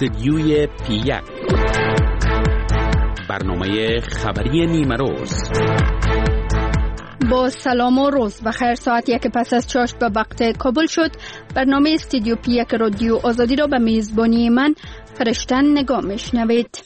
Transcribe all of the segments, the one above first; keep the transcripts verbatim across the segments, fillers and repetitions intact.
استدیوی پی یک، برنامه خبری نیمه روز. با سلام و روز بخیر. ساعت یک پس از چاشت به وقت کابل شد. برنامه استدیو پی یک رادیو آزادی را به میزبانی من فرشتن نگاه میشنوید.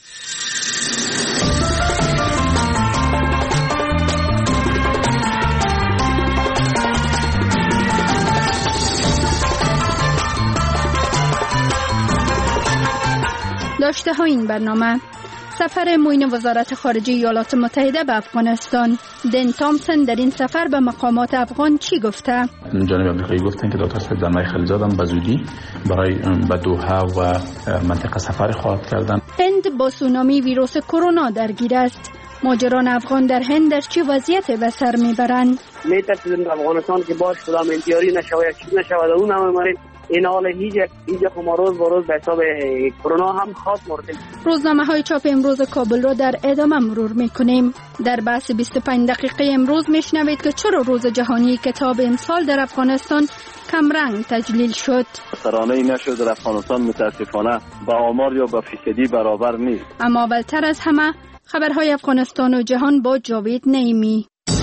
داشته ها این برنامه: سفر معین وزارت خارجه ایالات متحده به افغانستان. دن تامسون در این سفر به مقامات افغان چی گفته؟ جانب آمریکایی گفتن که دکتر سید زلمه خلیزاد هم به زودی برای به دوحه و منطقه سفر خواهد کردن. هند با سونامی ویروس کرونا درگیر است. ماجران افغان در هند در چه وضعیت به سر میبرند؟ میترسیم افغانستان که باش خدا انتیاری نشود یا چیز نشود. اون هم مرید این حال هیچ هیچ ما روز به روز به حساب کرونا هم خاص مورد. روزنامه های چاپ امروز کابل رو در ادامه مرور میکنیم. در بحث بیست و پنج دقیقه امروز میشنوید که چرا روز جهانی کتاب امسال در افغانستان کمرنگ تجلیل شد. سرانه نشد در افغانستان متاسفانه با آمار یا با فیصدی برابر نیست. اما اولتر از همه خبرهای افغانستان و جهان با جاوید نعیمی.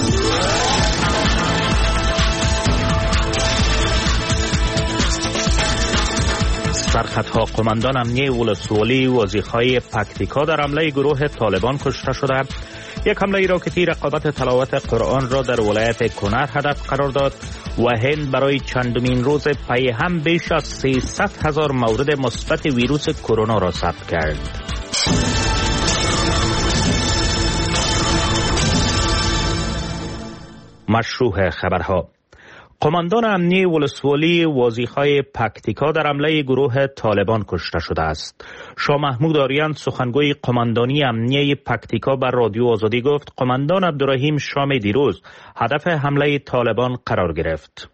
سرخطها قماندان امنیه ولسوالی وزیرهای پکتیکا در حمله گروه طالبان کشته شده. یک حمله راکتی رقابت تلاوت قرآن را در ولایت کنر هدف قرار داد و هند برای چندمین روز پی هم بیش از سیصد هزار مورد مثبت ویروس کرونا را ثبت کرد. مشروع خبرها: قماندان امنیه ولسوالی وزیرهای پکتیکا در حمله گروه طالبان کشته شده است. شاه محمود آریان سخنگوی قماندانی امنیه پکتیکا بر رادیو آزادی گفت قماندان عبدالرحیم شام دیروز هدف حمله طالبان قرار گرفت.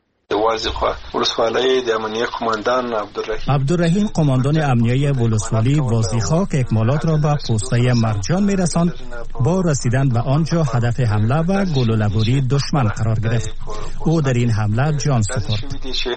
عبدالرحیم قماندان امنیه ولسوالی وازیخا که اکمالات را به پوسته مرجان میرساند با رسیدن به آنجا هدف حمله و گلوله‌بری دشمن قرار گرفت. او در این حمله جان سپرد.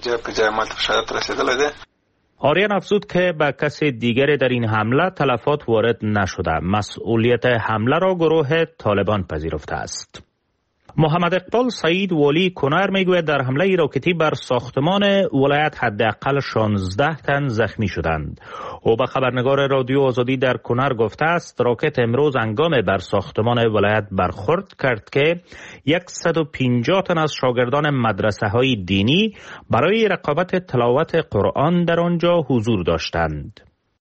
آریان افزود که به کسی دیگری در این حمله تلفات وارد نشده. مسئولیت حمله را گروه طالبان پذیرفته است. محمد اقبال سعید والی کنر میگوید در حمله راکتی بر ساختمان ولایت حداقل شانزده تن زخمی شدند. او به خبرنگار رادیو آزادی در کنر گفته است راکت امروز هنگام بر ساختمان ولایت برخورد کرد که صد و پنجاه تن از شاگردان مدرسه های دینی برای رقابت تلاوت قرآن در آنجا حضور داشتند.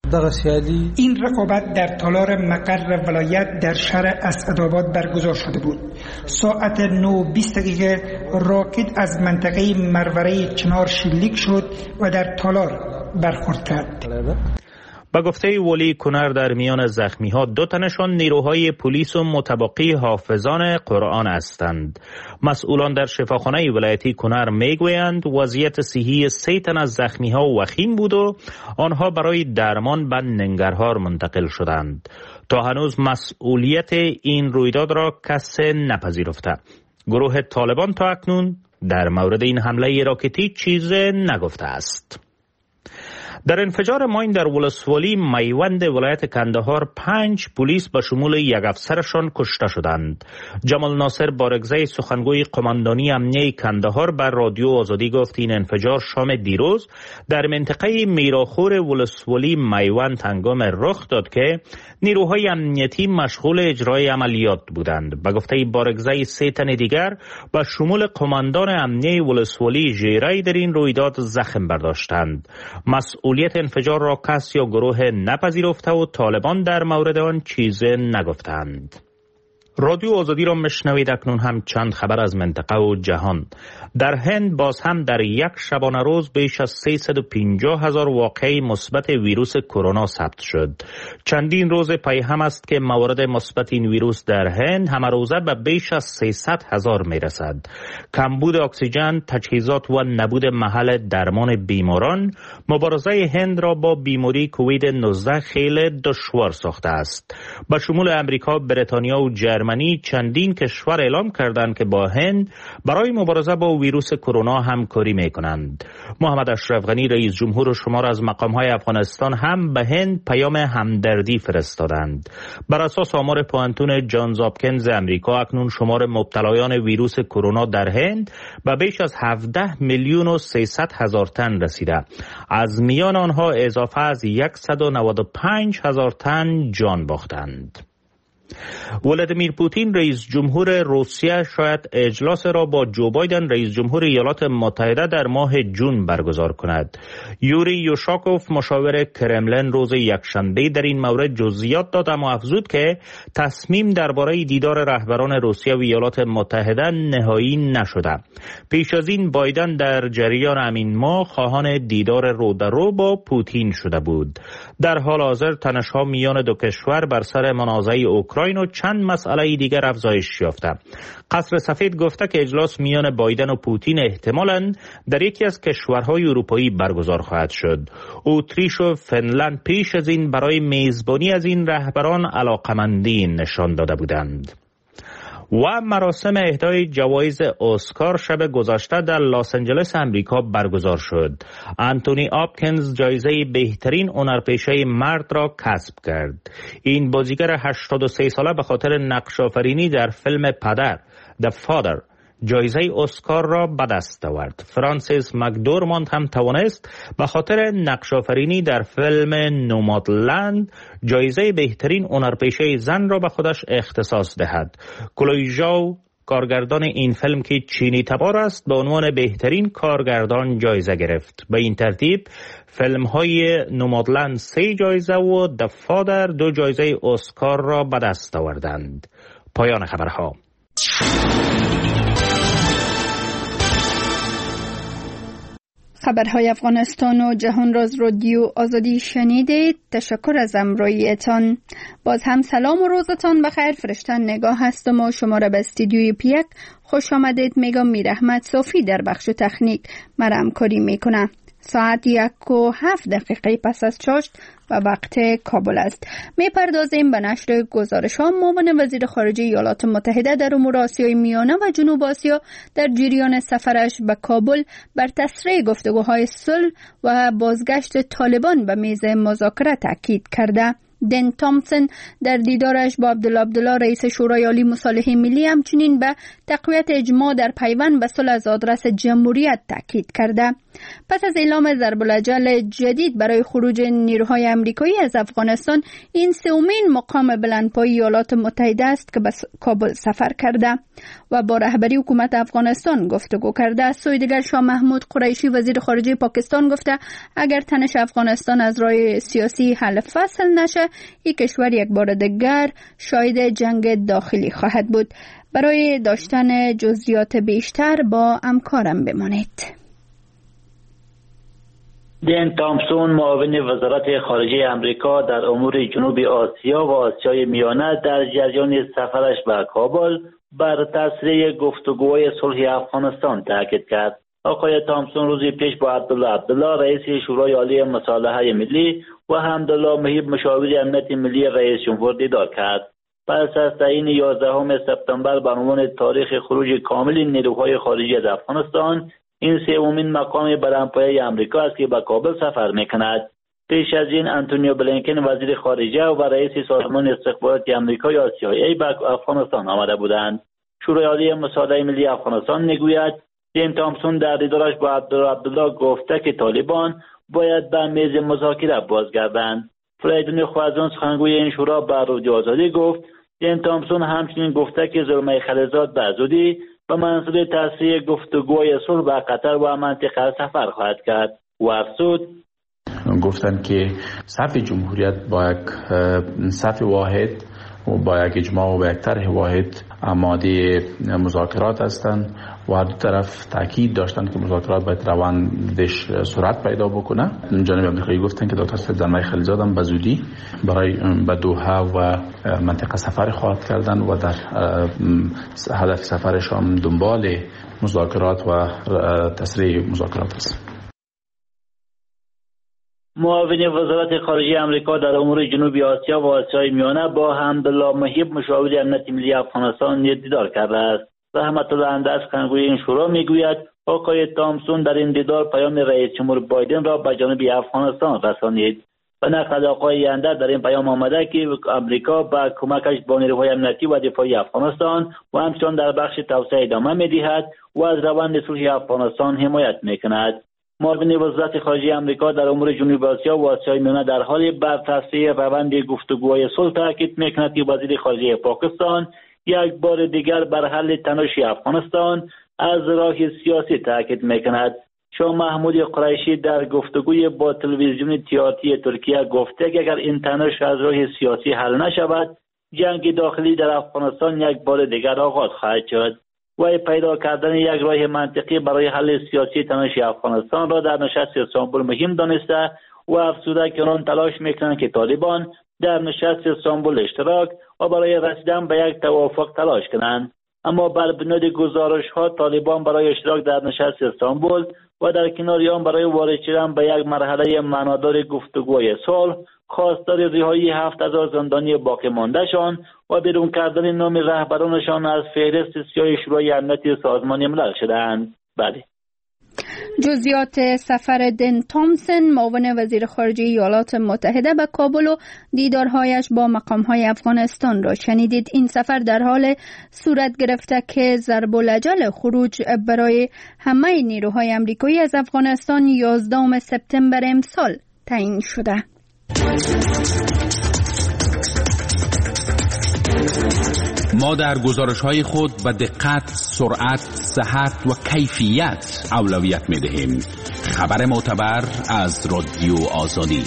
این رقابت در تالار مقر ولایت در شهر اسعدآباد برگزار شده بود. ساعت نه و بیست دقیقه راکت از منطقه مروره چنار شلیک شد و در تالار برخورد کرد. با گفته ولی کنر در میان زخمی ها دو تنشان نیروهای پلیس و متبقی حافظان قرآن هستند. مسئولان در شفاخانه ولایتی کنر میگویند وضعیت صحی سه تن از زخمی ها وخیم بود و آنها برای درمان به ننگرهار منتقل شدند. تا هنوز مسئولیت این رویداد را کسی نپذیرفته. گروه طالبان تا اکنون در مورد این حمله راکتی چیز نگفته است. در انفجار ماین در ولسوالی میوند ولایت کندهار پنج پلیس به شمول یک افسرشان کشته شدند. جمال ناصر بارگزی سخنگوی قماندانی امنیه کندهار بر رادیو آزادی گفت این انفجار شام دیروز در منطقه میراخور ولسوالی میوند هنگام رخ داد که نیروهای امنیتی مشغول اجرای عملیات بودند. به گفته بارگزی سه تن دیگر به شمول قماندان امنیه ولسوالی ژیرای در این رویداد زخم برداشتند. مسئولیت انفجار را کس یا گروه نپذیرفته و طالبان در مورد آن چیز نگفتند. رادیو آزادی را مشنوید. اکنون هم چند خبر از منطقه و جهان. در هند باز هم در یک شبانه روز بیش از سیصد و پنجاه هزار واقعه مثبت ویروس کرونا ثبت شد. چندین روز پی هم است که موارد مثبت این ویروس در هند همه روزه به بیش از سیصد هزار می رسد. کمبود اکسیژن، تجهیزات و نبود محل درمان بیماران مبارزه هند را با بیماری کووید نوزده خیلی دشوار ساخته است. به شمول امریکا، بریتانیا و جرمنی جرمنی چندین کشور اعلام کردند که با هند برای مبارزه با ویروس کرونا همکاری میکنند. محمد اشرف غنی رئیس جمهور شمار از مقامهای افغانستان هم به هند پیام همدردی فرستادند. بر اساس آمار پوانتون جانز هاپکینز امریکا اکنون شمار مبتلایان ویروس کرونا در هند به بیش از هفده میلیون و سیصد هزار تن رسیده. از میان آنها اضافه از صد و نود و پنج هزار تن جان باختند. ولادیمیر پوتین رئیس جمهور روسیه شاید اجلاس را با جو بایدن رئیس جمهور ایالات متحده در ماه جون برگزار کند. یوری یوشاکوف مشاور کرملین روز یکشنبه در این مورد جزئیات داد، اما افزود که تصمیم درباره دیدار رهبران روسیه و ایالات متحده نهایی نشده. پیش از این بایدن در جریان همین ماه خواهان دیدار رو در رو با پوتین شده بود. در حال حاضر تنش‌ها میان دو کشور بر سر منازعه اوکراین و چند مسئله دیگر افزایش یافته. قصر سفید گفته که اجلاس میان بایدن و پوتین احتمالاً در یکی از کشورهای اروپایی برگزار خواهد شد. اتریش و فنلند پیش از این برای میزبانی از این رهبران علاقمندی نشان داده بودند. و مراسم اهدای جوایز اسکار شب گذشته در لس آنجلس امریکا برگزار شد. انتونی هاپکینز جایزه بهترین هنرپیشه مرد را کسب کرد. این بازیگر هشتاد و سه ساله به خاطر نقش آفرینی در فیلم پدر The Father جایزه اسکار را به دست آورد. فرانسیس مکدورماند هم توانست به خاطر نقش آفرینی در فیلم نومادلند جایزه بهترین هنرپیشه زن را به خودش اختصاص دهد. کلوی ژاو کارگردان این فیلم که چینی تبار است به عنوان بهترین کارگردان جایزه گرفت. به این ترتیب فیلم های نومادلند سه جایزه و The Father دو جایزه اسکار را به دست آوردند. پایان خبرها. خبرهای افغانستان و جهان راز رادیو آزادی شنیدید. تشکر از همراهیتان. باز هم سلام و روزتان بخیر. فرشتن نگاه هستم و شما را به استودیوی پیک خوش آمدید میگم. میر احمد صافی در بخش تکنیک مرا همکاری میکنه. ساعت یک و هفت دقیقه پس از چاشت و وقت کابل است. می پردازیم به نشر گزارش ها. معاون وزیر خارجه ایالات متحده در امور آسیای میانه و جنوب آسیا در جریان سفرش به کابل بر تسریع گفتگوهای صلح و بازگشت طالبان به میز مذاکره تاکید کرده. دن تامسون در دیدارش با عبدالله عبدالله رئیس شورای عالی مصالحه ملی همچنین به تقویت اجماع در پیوند به صلح از آدرس جمهوریت تاکید کرده. پس از اعلام ضرب الاجل جدید برای خروج نیروهای آمریکایی از افغانستان، این سومین مقام بلندپایه ایالات متحده است که به کابل سفر کرده و با رهبری حکومت افغانستان گفتگو کرده. از سوی دیگر شاه محمود قریشی وزیر خارجه پاکستان گفته اگر تنش افغانستان از راه سیاسی حل فصل نشه، این کشور یک بار دیگر شاهد جنگ داخلی خواهد بود. برای داشتن جزئیات بیشتر با همکارم بمانید. دن تامسون معاون وزارت خارجه امریکا در امور جنوب آسیا و آسیای میانه در جریان سفرش به کابل بر تسریع گفتگوهای صلح افغانستان تاکید کرد. آقای تامسون روزی پیش با عبدالله عبدالله رئیس شورای عالی مصالحه ملی و حمدالله مهیب مشاور امنیت ملی رئیس جمهور دیدار کرد. پس از تعیین یازدهم سپتامبر به عنوان تاریخ خروج کامل نیروهای خارجی از افغانستان، این سومین مقام بلندپایه آمریکا است که به کابل سفر میکند. پیش از این انتونیو بلینکن وزیر خارجه و رئیس سازمان استخباراتی آمریکا یا سی آی ای به افغانستان آمده بودند. شورای عالی مصالحه ملی افغانستان میگوید دن تامسون در دیدارش با عبدالله عبدالله گفته که طالبان باید به میز مذاکره بازگردند. فریدون خوازان سخنگوی این شورا به رادیو آزادی گفت دن تامسون همچنین گفته که زلمه خلیلزاد به زودی به منظور تسریع گفتگوهای صلح به قطر و منطقه سفر خواهد کرد و افزود گفتند که صف جمهوریت با یک صف واحد و با یک اجماع و با یک طرح واحد آماده مذاکرات هستند و هر دو طرف تاکید داشتند که مذاکرات باید روندش سرعت پیدا بکنه. جانب آمریکایی گفتند که دکتر سید زلمه خلیلزاد هم به زودی برای به دوحه و منطقه سفر خواهد کردن و در هدف سفرش هم دنبال مذاکرات و تسریع مذاکرات است. معاون وزارت خارجه آمریکا در امور جنوبی آسیا و آسیای میانه با حمدالله محیب مشاور امنیت ملی افغانستان دیدار کرده است. رحمت الله اندرز کنگوی این شورا میگوید آقای تامسون در این دیدار پیام رئیس جمهور بایدن را به جانب افغانستان رسانید. به نقل آقای اندرز در این پیام آمده که آمریکا به کمکش با نیروهای امنیتی و دفاعی افغانستان و همچنان در بخش توسعه ادامه می‌دهد و از روند صلح افغانستان حمایت می‌کند. معاون وزارت خارجه آمریکا در امور جنوبی آسیا و آسیای میانه در حال بررسی روند گفتگوهای صلح تاکید می‌کند که وزیر خارجه پاکستان یک بار دیگر بر حل تنش افغانستان از راه سیاسی تاکید می‌کند. شاه محمود قریشی در گفتگوی با تلویزیون تیاتی ترکیه گفته که اگر این تنش از راه سیاسی حل نشود، جنگ داخلی در افغانستان یک بار دیگر آغاز خواهد شد. و پیدا کردن یک راه منطقی برای حل سیاسی تنش افغانستان را در نشست استانبول مهم دانسته و افزوده که آنان تلاش میکنند که طالبان در نشست استانبول اشتراک و برای رسیدن به یک توافق تلاش کنند. اما بر بنیاد گزارش ها طالبان برای اشتراک در نشست استانبول و در کنار آن برای وارد شدن به یک مرحله معنادار گفتگوی صلح خواستار رهایی هفت هزار زندانی باقی ماندهشان و بیرون کردن نام رهبرانشان از فهرست سیاه شورای امنیتی سازمان ملل شدند. بله. جزئیات سفر دن تامسون معاون وزیر خارجه ایالات متحده به کابل و دیدارهایش با مقامهای افغانستان را شنیدید. این سفر در حال صورت گرفته که ضرب الاجل خروج برای همه نیروهای آمریکایی از افغانستان یازدهم سپتامبر امسال تعیین شده. ما در گزارش‌های خود به دقت، سرعت، صحت و کیفیت اولویت می‌دهیم. خبر معتبر از رادیو آزادی.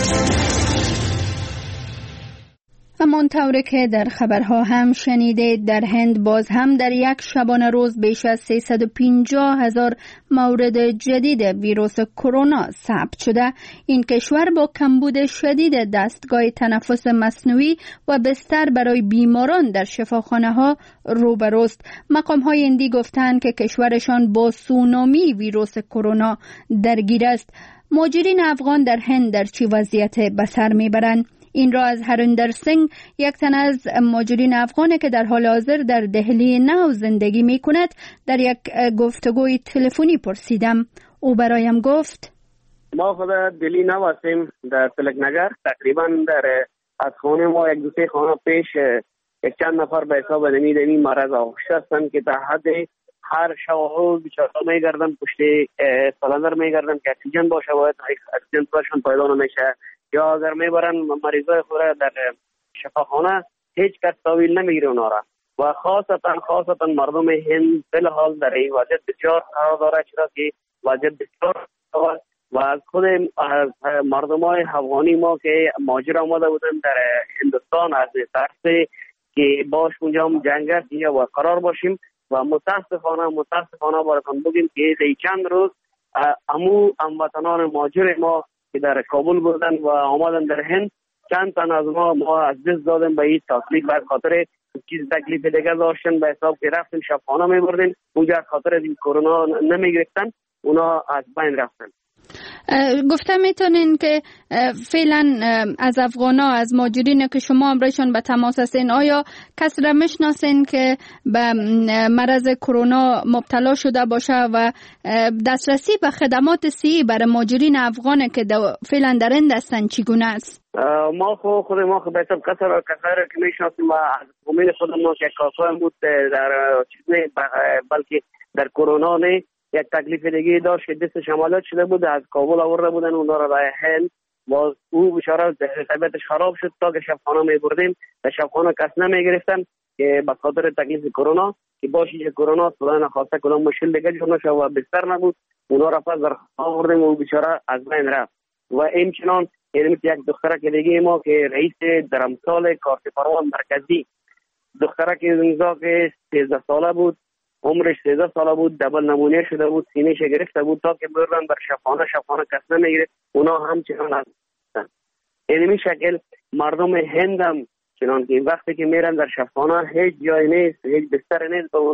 همانطور که در خبرها هم شنیدید، در هند باز هم در یک شبانه روز بیش از سیصد و پنجاه هزار مورد جدید ویروس کرونا ثبت شده. این کشور با کمبود شدید دستگاه تنفس مصنوعی و بستر برای بیماران در شفاخانه ها روبروست. مقام های هندی گفتند که کشورشان با سونامی ویروس کرونا درگیر است. مهاجرین افغان در هند در چه وضعیت به سر میبرند؟ این را از هریندر سینگ، یک تن از مهاجرین افغان که در حال حاضر در دهلی نو زندگی می کند، در یک گفتگوی تلفنی پرسیدم. او برایم گفت: ما خود دهلی نو هستیم، در تلک نگر. تقریبا در از خانه ما یک دو سه خانه پیش یک چند نفر به حساب دمی دمی مرض آغشته هستند که در حد هر شب و روز بیچاره میگردن پشت سالندر میگردن که اکسیژن باشه، باید اکسیژن برشون پیدا نمیشه، یا اگر میبرن مریضای خود در شفاخانه هیچ کس تحویل نمیگیره اونا را. و خاصتا خاصتا مردم هند فی‌الحال در این وضعیت بسیار قرار داره، چرا که وضعیت بسیار و از خود مردمای افغانی ما که مهاجر آمده بودن در هندوستان از ترس که باش اونجا هم جنگ است و قرار باشیم و متاسفانه متاسفانه براتون بگیم که این چند روز امو هموطنان مهاجر ما که در کابل بودن و آمدن در هند، چند تن از ما ما از دست دادن به این تکلیف، بر خاطر چیز تکلیف دیگه داشتن به حساب که رفتن شفاخانه میبردن اونجا خاطر از این کرونا نمیگرفتن، اونا از بین رفتن. گفته میتونین که فعلا از افغانا، از مهاجرین که شما امرایشان به تماس هستین، آیا کس را میشناسین که به مرض کرونا مبتلا شده باشه و دسترسی به خدمات صحی برای مهاجرین افغان که فعلا در هند هستن چگونه است؟ ما خود خود ما خود به حساب کسر کسر که میشناسیم و از امید خودمون که کاسای بود در چیز نه، بلکه در کرونا نه یک تکلیف دیگه داشت که دستش عملیات شده بود، از کابل آورده بودن اونا را به هند و او بیچاره طبیعتش خراب شد تا که شفاخانه میبردیم در شفاخانه کس نمیگرفتن که به خاطر تکلیف کرونا که باشی که کرونا خدا نخواسته کدام مشکل دیگه جور نشه و بستر نبود، اونا را پس در آوردیم و بیچاره از بین رفت. و همچنان یک دختره که دیگه ما که رئیس درمسال کارت پروان مرکزی، دختره که اونجا که سیزده ساله بود، عمرش سیزده ساله بود، دبل نمونه شده بود، سینه‌ش گرفته بود تا که بردن بر شفاخانه، شفاخانه کس نمیگیره، اونا همچنان هستن. این شکل مردم هند هم چنان که وقتی که میرن در شفاخانه هیچ جای نیست، هیچ بستر نیست، به اونا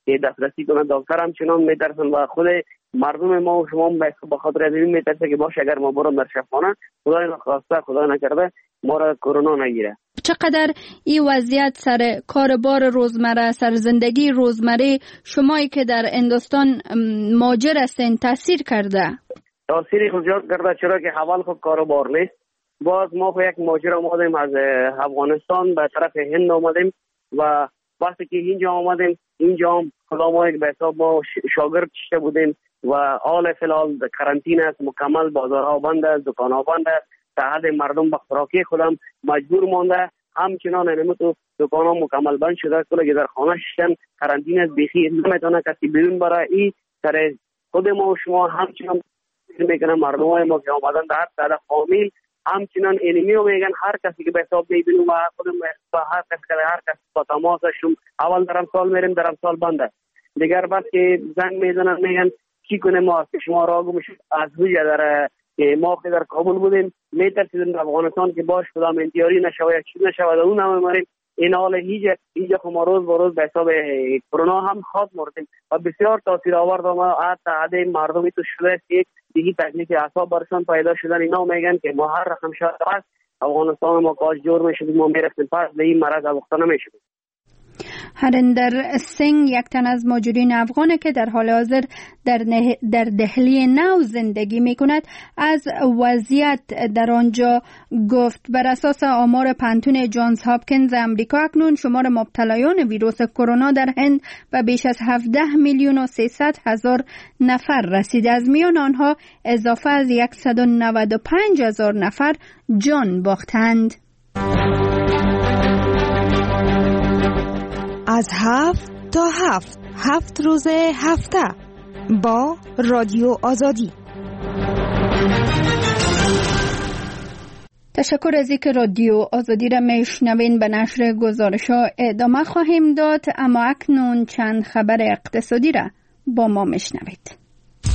که دسترسی کنه. دکتر هم چنان میترسن و خود مردم ما و شما به خاطر از این میترسه که باشه اگر ما برم در شفاخانه خدای نخواسته خدای نکرده ما را کرونا نگیره. چقدر این وضعیت سر کاربار روزمره، سر زندگی روزمره شمایی که در هندوستان ماجر هستین تاثیر کرده؟ تاثیری خود زیاد کرده، چرا که حوال خود کاربار نیست. باز ما خود یک ماجر آمدیم از افغانستان به طرف هند آمدیم و وقتی که اینجا آمدیم اینجا هم خدا ما یک به حساب ما شاگرد شده بودیم و حال فلال کرانتین است، مکمل بازارها بند است، دکانها بند است، تا حد مردم به خوراکی خودم مجبور مانده. همچنان نمیت و دکانها مکمل بند شده، کلی در خانه شدن، کرانتین است، بیخی نمیتونه کسی بیرون برای این سر خود ما و شما همچنان میکنه. مردم های ما که آمدن در ساده فامیل همچنان اینمی رو میگن هر کسی که به حساب میبینیم و خودم و هر کسی که هر کسی با تماسشون اول درم سال میریم درم سال بنده. دیگر بعد که زنگ میزنن میگن چی کنه ما شما را گم شد از وجه در که ما که در کابل بودیم میترسیدیم در افغانستان که باش کدام انتیاری نشوه یا چیز نشوه اون هم مریم. این حال هیچ هیچ ما روز با روز به حساب کرونا هم خاص مردیم و بسیار تاثیر آورد ما حتی عده مردمی تو شده که دیگه تکلیف اعصاب برشان پیدا شدن. اینا میگن که ما هر رقم شده است افغانستان ما کاش جور میشدیم ما میرفتیم پس به این مرض ابخته نمیشدیم. هریندر سینگ یک تن از مهاجرین افغانه که در حال حاضر در, در دهلی نو زندگی می کند از وضعیت در آنجا گفت. بر اساس آمار پانتون جانز هاپکینز امریکا اکنون شمار مبتلایان ویروس کرونا در هند به بیش از هفده میلیون و سیصد هزار نفر رسید. از میان آنها اضافه از صد و نود و پنج هزار نفر جان باختند. از هفت تا هفت هفت روز هفته با رادیو آزادی. تشکر از اینکه رادیو آزادی را میشنوین. به نشر گزارش ها ادامه خواهیم داد، اما اکنون چند خبر اقتصادی را با ما میشنوید.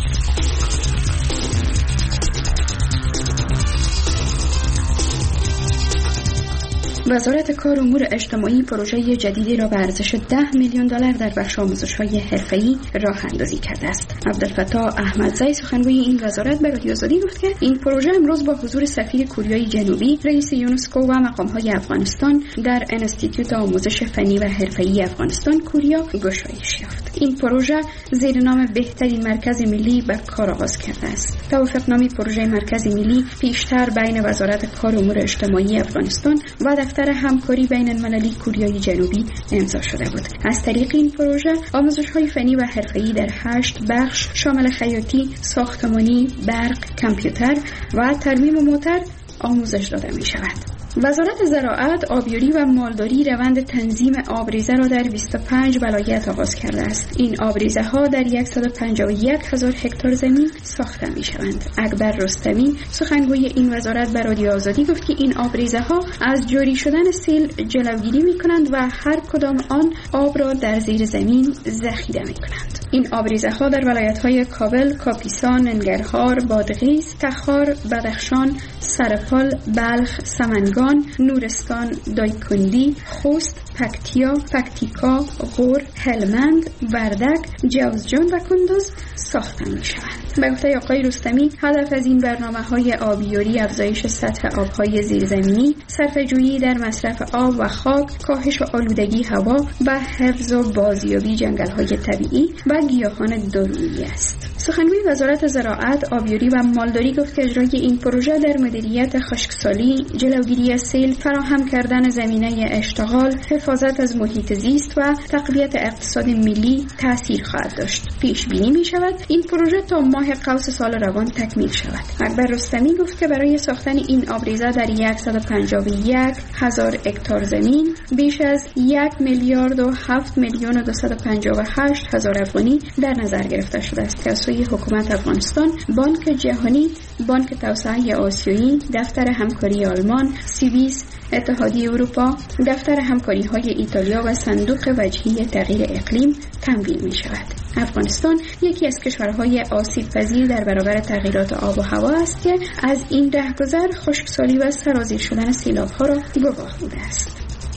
وزارت کار و امور اجتماعی پروژه جدیدی را به ارزش ده میلیون دلار در بخش آموزش‌های حرفه‌ای راه اندازی کرده است. عبدالفتاح احمدزی سخنگوی این وزارت به رادیو آزادی گفت که این پروژه امروز با حضور سفیر کوریای جنوبی، رئیس یونسکو و مقام‌های افغانستان در انستیتوت آموزش فنی و حرفه‌ای افغانستان کوریا گشایش یافت. این پروژه زیر نام بهترین مرکز ملی به کار آغاز کرده است. توافقنامه پروژه مرکز ملی پیشتر بین وزارت کار و امور اجتماعی افغانستان و دفتر همکاری بین المللی کوریای جنوبی امضا شده بود. از طریق این پروژه آموزش‌های فنی و حرفه‌ای در هشت بخش شامل خیاطی، ساختمانی، برق، کامپیوتر و ترمیم موتور آموزش داده می‌شود. وزارت زراعت، آبیاری و مالداری روند تنظیم آبریزه را در بیست و پنج ولایت آغاز کرده است. این آبریزه ها در صد و پنجاه و یک هزار هکتار زمین ساخته می شوند. اکبر رستمی سخنگوی این وزارت به رادیو آزادی گفت که این آبریزه ها از جاری شدن سیل جلوگیری می کنند و هر کدام آن آب را در زیر زمین ذخیره می کنند. این آبریزه ها در ولایت های کابل، کاپیسا، ننگرهار، بادغیس، تخار، بدخشان، سرپال، بلخ، سمنگان، نورستان، دایکندی، خوست، پکتیا، پکتیکا، غور، هلمند، وردک، جوزجان و کندوز ساخته می شوند. به گفته آقای رستمی هدف از این برنامه‌های آبیاری افزایش سطح آب‌های زیرزمینی، صرفه‌جویی در مصرف آب و خاک، کاهش آلودگی هوا و حفظ و بازیابی جنگل‌های طبیعی و گیاهان دارویی است. سخنگوی وزارت زراعت، آبیاری و مالداری گفت که اجرای این پروژه در مدیریت خشکسالی، جلوگیری از سیل، فراهم کردن زمینه اشتغال، حفاظت از محیط زیست و تقویت اقتصاد ملی تأثیر خواهد داشت. پیش بینی می شود این پروژه تا ماه قوس سال روان تکمیل شود. اکبر رستمی گفت که برای ساختن این آبریزه در صد و پنجاه و یک هزار هکتار زمین بیش از یک میلیارد و هفت میلیون و دویست و پنجاه و هشت هزار افغانی در نظر گرفته شده است که از سوی حکومت افغانستان، بانک جهانی، بانک توسعه آسیایی، دفتر همکاری آلمان، سیویس، اتحادیه اروپا، دفتر همکاری های ایتالیا و صندوق وجهی تغییر اقلیم تمویل می شود. افغانستان یکی از کشورهای آسیب پذیر در برابر تغییرات آب و هوا است که از این رهگذر خشکسالی و سرازیر شدن سیلاب ها را گواه بوده است.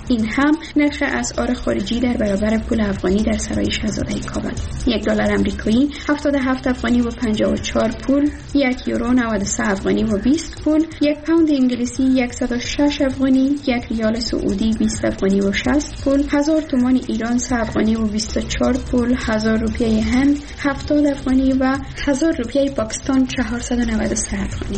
این هم نرخ اسعار خارجی در برابر پول افغانی در سرای شاهزاده کابل. یک دلار آمریکایی هفتاد و هفت افغانی و پنجاه و چهار پول، یک یورو نود و سه افغانی و بیست پول، یک پوند انگلیسی صد و شش افغانی، یک ریال سعودی بیست افغانی و شصت پول، هزار تومان ایران سه افغانی و بیست و چهار پول، هزار روپیه هند هفتاد افغانی و هزار روپیه پاکستان چهارصد و نود و سه افغانی.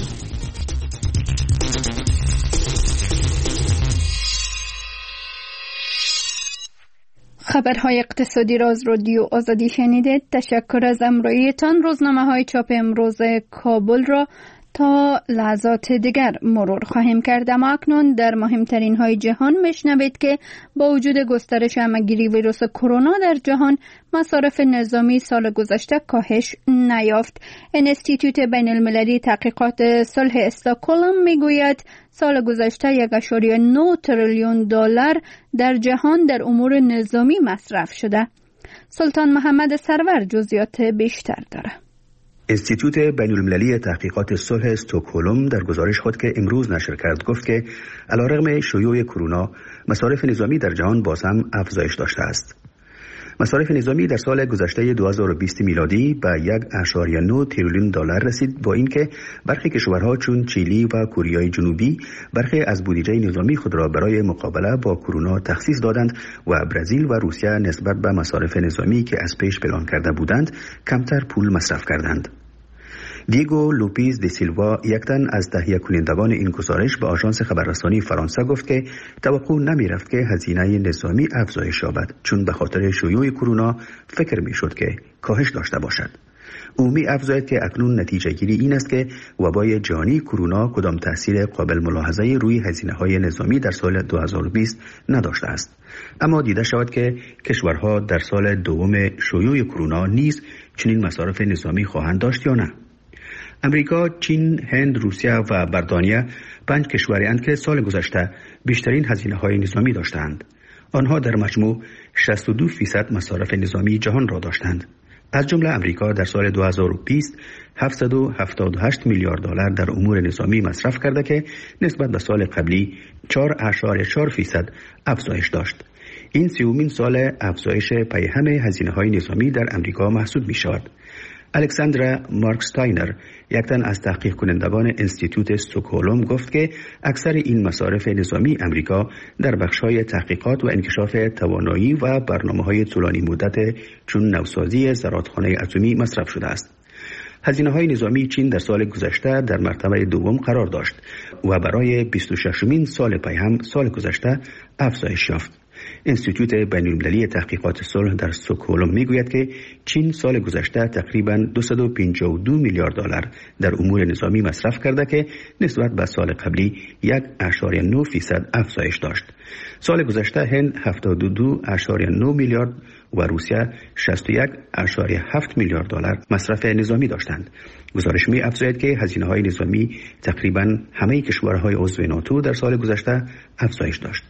خبرهای اقتصادی را از رادیو آزادی شنیدید. تشکر از همراهیتان. روزنامه های چاپ امروز کابل را تا لحظات دیگر مرور خواهیم کرد. اما اکنون در مهمترین های جهان میشنوید که با وجود گسترش همه‌گیری ویروس کرونا در جهان، مصارف نظامی سال گذشته کاهش نیافت. انستیتوت بین المللی تحقیقات صلح استکهلم میگوید سال گذشته یک و نه تریلیون دلار در جهان در امور نظامی مصرف شده. سلطان محمد سرور جزئیات بیشتر دارد. انستیتوت بین المللی تحقیقات صلح استکهلم در گزارش خود که امروز نشر کرد گفت که علیرغم شیوع کرونا، مصارف نظامی در جهان باز هم افزایش داشته است. مصارف نظامی در سال گذشته دو هزار و بیست میلادی به یک و نه تریلیون دلار رسید، با اینکه برخی کشورها چون چیلی و کره جنوبی برخی از بودجه نظامی خود را برای مقابله با کرونا تخصیص دادند و برزیل و روسیه نسبت به مصارف نظامی که از پیش پلان کرده بودند کمتر پول مصرف کردند. دیگو لوپیز دی سیلوا، یک تن از تهیه کنندگان این گزارش، به آژانس خبررسانی فرانسه گفت که توقع نمی رفت که هزینه نظامی افزایش یابد، چون به خاطر شیوع کرونا فکر می شد که کاهش داشته باشد. او می افزاید که اکنون نتیجه گیری این است که وبای جهانی کرونا کدام تأثیر قابل ملاحظه روی هزینه های نظامی در سال دو هزار و بیست نداشته است. اما دیده شود که کشورها در سال دوم شیوع کرونا نیز چنین مصارف نظامی خواهند داشت یا نه. امریکا، چین، هند، روسیه و بریتانیا پنج کشوری اند که سال گذشته بیشترین هزینه های نظامی داشتند. آنها در مجموع شصت و دو فیصد مصارف نظامی جهان را داشتند. از جمله امریکا در سال دو هزار و بیست هفتصد و هفتاد و هشت میلیارد دلار در امور نظامی مصرف کرده که نسبت به سال قبلی چهار و چهار فیصد افزایش داشت. این سومین سال افزایش پیهم هزینه های نظامی در امریکا محسوب می شود. الکساندرا مارکستاینر، یک تن از تحقیق کنندگان انستیتوت استکهلم، گفت که اکثر این مصارف نظامی امریکا در بخش‌های تحقیقات و انکشاف توانایی و برنامه‌های طولانی مدت چون نوسازی زرادخانه اتمی مصرف شده است. هزینه‌های نظامی چین در سال گذشته در مرتبه دوم قرار داشت و برای بیست و ششمین سال پیهم سال گذشته افزایش یافت. انستیتوت بین المللی تحقیقات صلح در استکهلم میگوید که چین سال گذشته تقریباً دویست و پنجاه و دو میلیارد دلار در امور نظامی مصرف کرده که نسبت به سال قبلی یک و نه فیصد افزایش داشت. سال گذشته هند هفتاد و دو و نه میلیارد و روسیه شصت و یک و هفت میلیارد دلار مصرف نظامی داشتند. گزارش می افزاید که هزینه‌های نظامی تقریباً همه کشورهای عضو ناتو در سال گذشته افزایش داشت.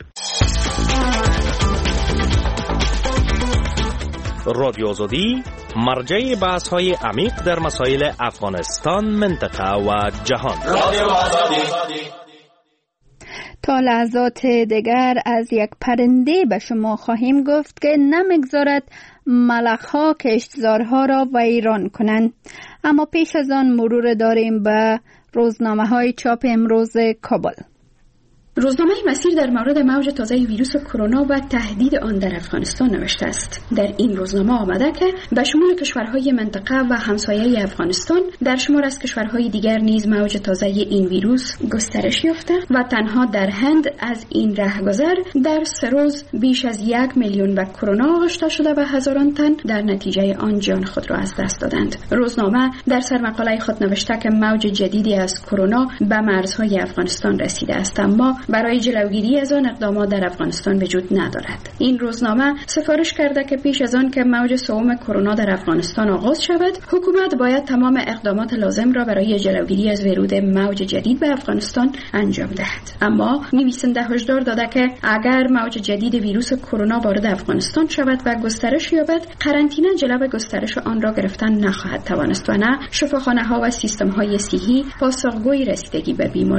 رادیو آزادی، مرجع بحث های عمیق در مسائل افغانستان، منطقه و جهان. رادیو آزادی. تا لحظات دیگر از یک پرنده به شما خواهیم گفت که نمیگذارد ملخ‌ها کشتزارها را ویران کنند. اما پیش از آن مرور داریم به روزنامه های چاپ امروز کابل. روزنامه مسیر در مورد موج تازه ویروس کرونا و تهدید آن در افغانستان نوشته است. در این روزنامه آمده که به شمول کشورهای منطقه و همسایه افغانستان در شمار از کشورهای دیگر نیز موج تازه این ویروس گسترش یافته و تنها در هند از این رهگذر در سه روز بیش از یک میلیون به کرونا آغشته شده و هزاران تن در نتیجه آن جان خود را از دست دادند. روزنامه در سرمقاله خود نوشته که موج جدیدی از کرونا به مرزهای افغانستان رسیده است، اما برای جلوگیری از آن اقدامات در افغانستان وجود ندارد. این روزنامه سفارش کرده که پیش از آن که موج سوم کرونا در افغانستان آغاز شود، حکومت باید تمام اقدامات لازم را برای جلوگیری از ورود موج جدید به افغانستان انجام دهد. اما نویسنده هشدار داده که اگر موج جدید ویروس کرونا وارد افغانستان شود و گسترش یابد، قرنطینه جلو گسترش آن را گرفتن نخواهد توانست و نه شفاخانه‌ها و سیستم‌های صحی پاسخگوی رسیدگی به بیماران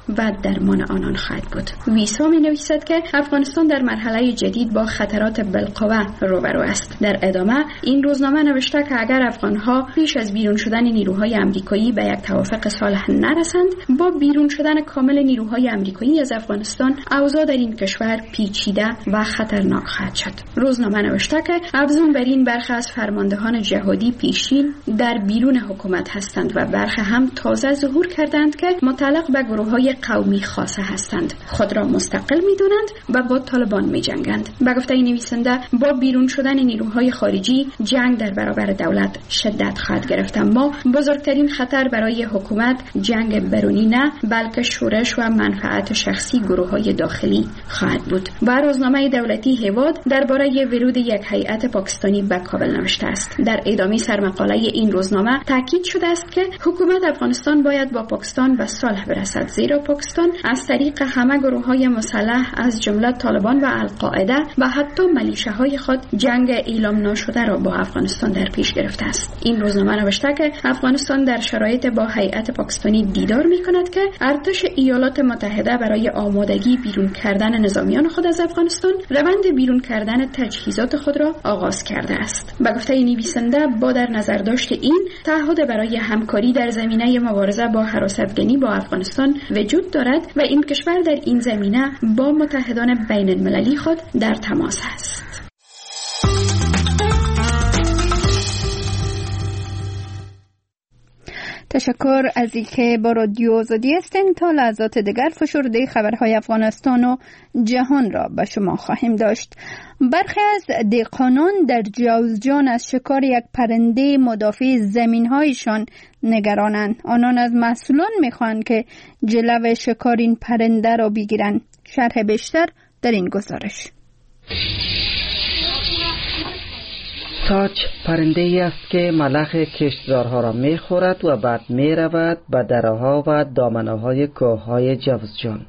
و درمان آنان خواهد بود. ویسا می نویسد که افغانستان در مرحله جدید با خطرات بالقوه روبرو است. در ادامه این روزنامه نوشته که اگر افغانها پیش از بیرون شدن نیروهای آمریکایی به یک توافق صلح نرسند، با بیرون شدن کامل نیروهای آمریکایی از افغانستان اوضاع در این کشور پیچیده و خطرناک خواهد شد. روزنامه نوشته که افزون بر این برخی از فرماندهان جهادی پیشین در بیرون حکومت هستند و برخی هم تازه ظهور کردند که متعلق به گروه‌های قومی خاصه هستند. خود را مستقل می‌دانند و با طالبان می‌جنگند. به گفته نویسنده با بیرون شدن نیروهای خارجی جنگ در برابر دولت شدت خواهد گرفت، اما بزرگترین خطر برای حکومت جنگ برونی نه بلکه شورش و منفعت شخصی گروه‌های داخلی خواهد بود. و روزنامه دولتی هیواد درباره ورود یک هیئت پاکستانی به کابل نوشته است. در ادامه سرمقاله این روزنامه تاکید شده است که حکومت افغانستان باید با پاکستان به صلح برسد، زیرا پاکستان از طریق همه گروه‌های مسلح از جمله طالبان و القاعده و حتی ملیشه‌های خود جنگ اعلام ناشده را با افغانستان در پیش گرفته است. این روزنامه نوشته که افغانستان در شرایط با هیئت پاکستانی دیدار می‌کند که ارتش ایالات متحده برای آمادگی بیرون کردن نظامیان خود از افغانستان روند بیرون کردن تجهیزات خود را آغاز کرده است. به گفته نویسنده با در نظر داشت این تعهد برای همکاری در زمینه مبارزه با هراستگینی با افغانستان وجود دارد و این کشور در این زمینه با متحدان بین المللی خود در تماس است. تشکر از اینکه با رادیو آزادی هستین. تا لحظات دیگر فشرده خبرهای افغانستان و جهان را به شما خواهیم داشت. برخی از دهقانان در جوزجان از شکار یک پرنده مدافع زمین‌هایشان نگرانند. آنان از مسئولان می‌خواهند که جلو شکار این پرنده را بگیرند. شرح بیشتر در این گزارش. ساچ پرنده ای است که ملخ کشتزارها را می خورد و بعد می رود به دره‌ها و دامنه‌های کوه‌های جوزجان.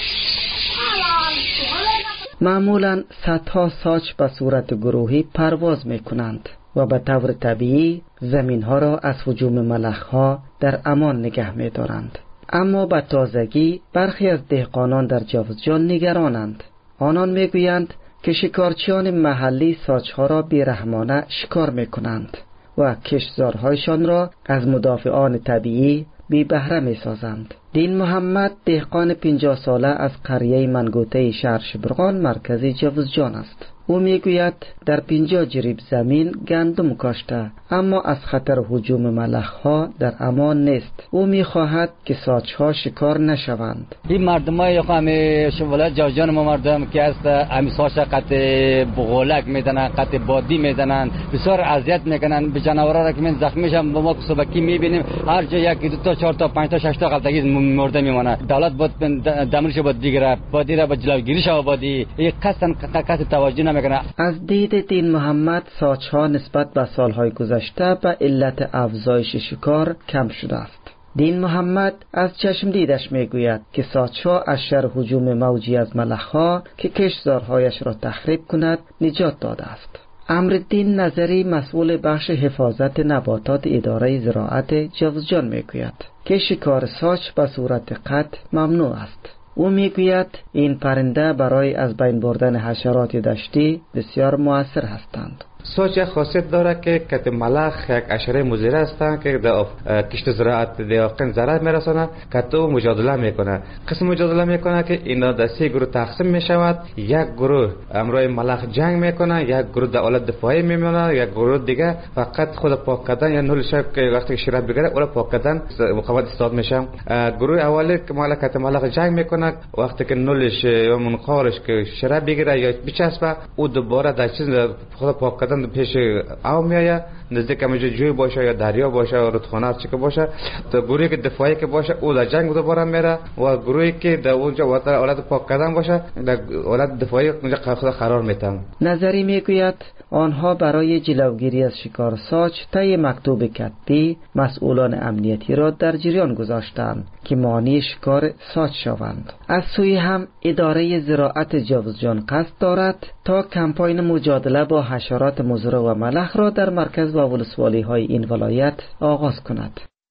معمولاً صدها ساچ به صورت گروهی پرواز می کنند و به طور طبیعی زمین‌ها را از هجوم ملخ‌ها در امان نگه می دارند. اما به تازگی برخی از دهقانان در جوزجان نگرانند. آنان می گویند که شکارچیان محلی ساچها را بیرحمانه شکار می کنند و کشتزارهایشان را از مدافعان طبیعی بی بهره می سازند. دین محمد دهقان پنجاه ساله از قریه منگوته شهر شبرغان مرکزی جوزجان است. او می گوید در پنجاه جریب زمین گندم کاشته اما از خطر هجوم ملخ‌ها در امان نیست. او می خواهد که ساچ‌ها شکار نشوند. این مردمای همه شمالات جوزجان ما مردم که است امی ساچ قطع بغولک میدنن، قطع بادی میدنن، بسیار اذیت میکنن. به جنورا را که من زخمی میشم با ما صبحی میبینیم هر جا یک دو تا چهار تا پنج تا شش تا قلتگی مرده میمونه. دولت بود دمرش بود دیگه بادی را به جلوگیری شو بادی این قصدن قصد توجه نمیکنه. از دید دین محمد ساچ‌ها نسبت به سالهای گذشته به علت افزایش شکار کم شده است. دین محمد از چشم دیدش میگوید که ساچ‌ها از شر هجوم موجی از ملخ‌ها که کشتزارهایش را تخریب کند نجات داده است. امرالدین نظری مسئول بخش حفاظت نباتات اداره زراعت جوزجان میگوید که شکار ساچ به صورت قطع ممنوع است. او میگوید این پرنده برای از بین بردن حشرات دشتی بسیار مؤثر هستند. ساچ یک خاصیت داره که کت ملخ یک حشره مضر هستند که در کشت زراعت دیاقن ضرر میرسانه. کت او مجادله میکنه. قسم مجادله میکنه که اینا در سه گروه تقسیم میشود. یک گروه امروی ملخ جنگ میکنه، یک گروه در حالت دفاعی میمونه، یک گروه دیگه فقط خود پاک کردن یا نول شب که وقتی شراب بگیره اون پاک کردن مقاومت استاد میشه. گروه اولی که ملخ کت ملخ جنگ میکنه وقتی که نولش یا منقارش که شراب بگیره یا بچسبه او دوباره در چیز خود پاک کردن پیش آو میایه نزدیک همونجا جوی باشه یا دریا باشه یا رودخانه هر چی که باشه. تا گروهی که دفاعی که باشه او در جنگ دوباره میره و گروهی که در اونجا وقت حالت پاک کردن باشه در حالت دفاعی اونجا خود قرار میتن. نظری میگوید آنها برای جلوگیری از شکار ساچ طی مکتوب کتبی مسئولان امنیتی را در جریان گذاشتند که مانع شکار ساچ شوند. از سوی هم اداره زراعت جوزجان قصد دارد تا کمپاین مجادله با حشرات مضر و ملخ را در مرکز و ولسوالی های این ولایت آغاز کند.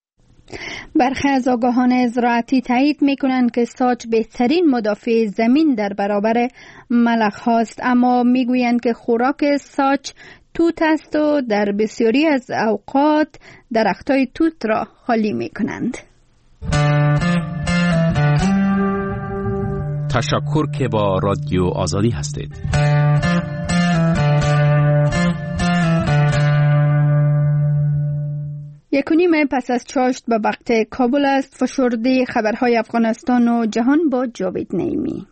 برخی از آگاهان زراعتی تایید می کنند که ساچ بهترین مدافع زمین در برابر ملخ هاست، اما می گویند که خوراک ساچ توت است و در بسیاری از اوقات درختای توت را خالی می کنند. تشکر که با رادیو آزادی هستید. یک و نیم پس از چاشت به وقت کابل است. فشرده خبرهای افغانستان و جهان با جاوید نعیمی.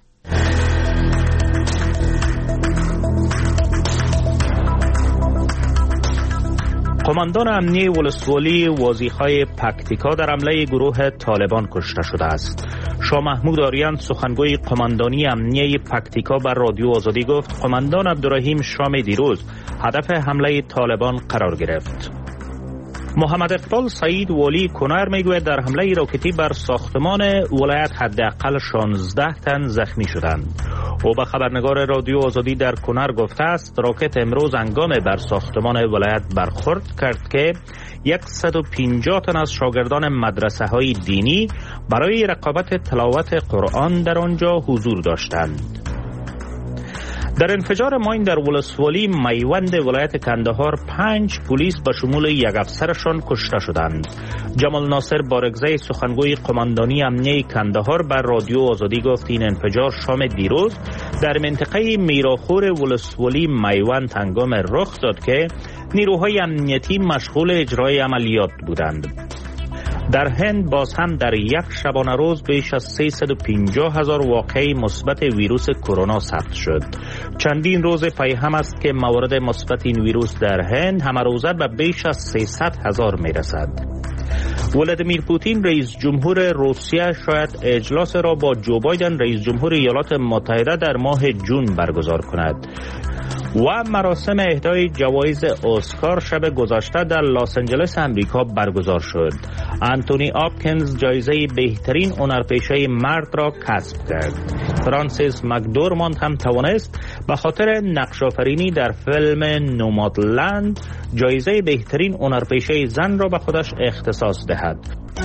قماندان امنیه ولسوالی وازیخای پکتیکا در حمله گروه طالبان کشته شده است. شاه محمود آریان سخنگوی قماندانی امنیه پکتیکا بر رادیو آزادی گفت قماندان عبدالرحیم شام دیروز هدف حمله طالبان قرار گرفت. محمد اقبال سعید والی کنر میگوید در حمله راکتی بر ساختمان ولایت حداقل شانزده تن زخمی شدند. او به خبرنگار رادیو آزادی در کنر گفته است راکت امروز هنگام بر ساختمان ولایت برخورد کرد که صد و پنجاه تن از شاگردان مدرسه های دینی برای رقابت تلاوت قرآن در آنجا حضور داشتند. در انفجار ماین در ولسوالی میوند ولایت کندهار پنج پلیس به شمول یک افسرشان کشته شدند. جمال ناصر بارگزی سخنگوی قماندانی امنیه کندهار بر رادیو آزادی گفت این انفجار شام دیروز در منطقه میراخور ولسوالی میوند هنگام رخ داد که نیروهای امنیتی مشغول اجرای عملیات بودند. در هند باز هم در یک شبانه روز بیش از سیصد و پنجاه هزار واقعه مثبت ویروس کرونا ثبت شد. چندین روز پی هم است که موارد مثبت این ویروس در هند همه روزه به بیش از سیصد هزار می رسد. ولادیمیر پوتین رئیس جمهور روسیه شاید اجلاس را با جو بایدن رئیس جمهور ایالات متحده در ماه جون برگزار کند. و مراسم اهدای جوایز اسکار شب گذشته در لس آنجلس امریکا برگزار شد. انتونی آپکینز جایزه بهترین هنرپیشه مرد را کسب کرد. فرانسیس مکدورماند هم توانست به خاطر نقش آفرینی در فیلم نومادلند جایزه بهترین هنرپیشه زن را به خودش اختصاص دهد.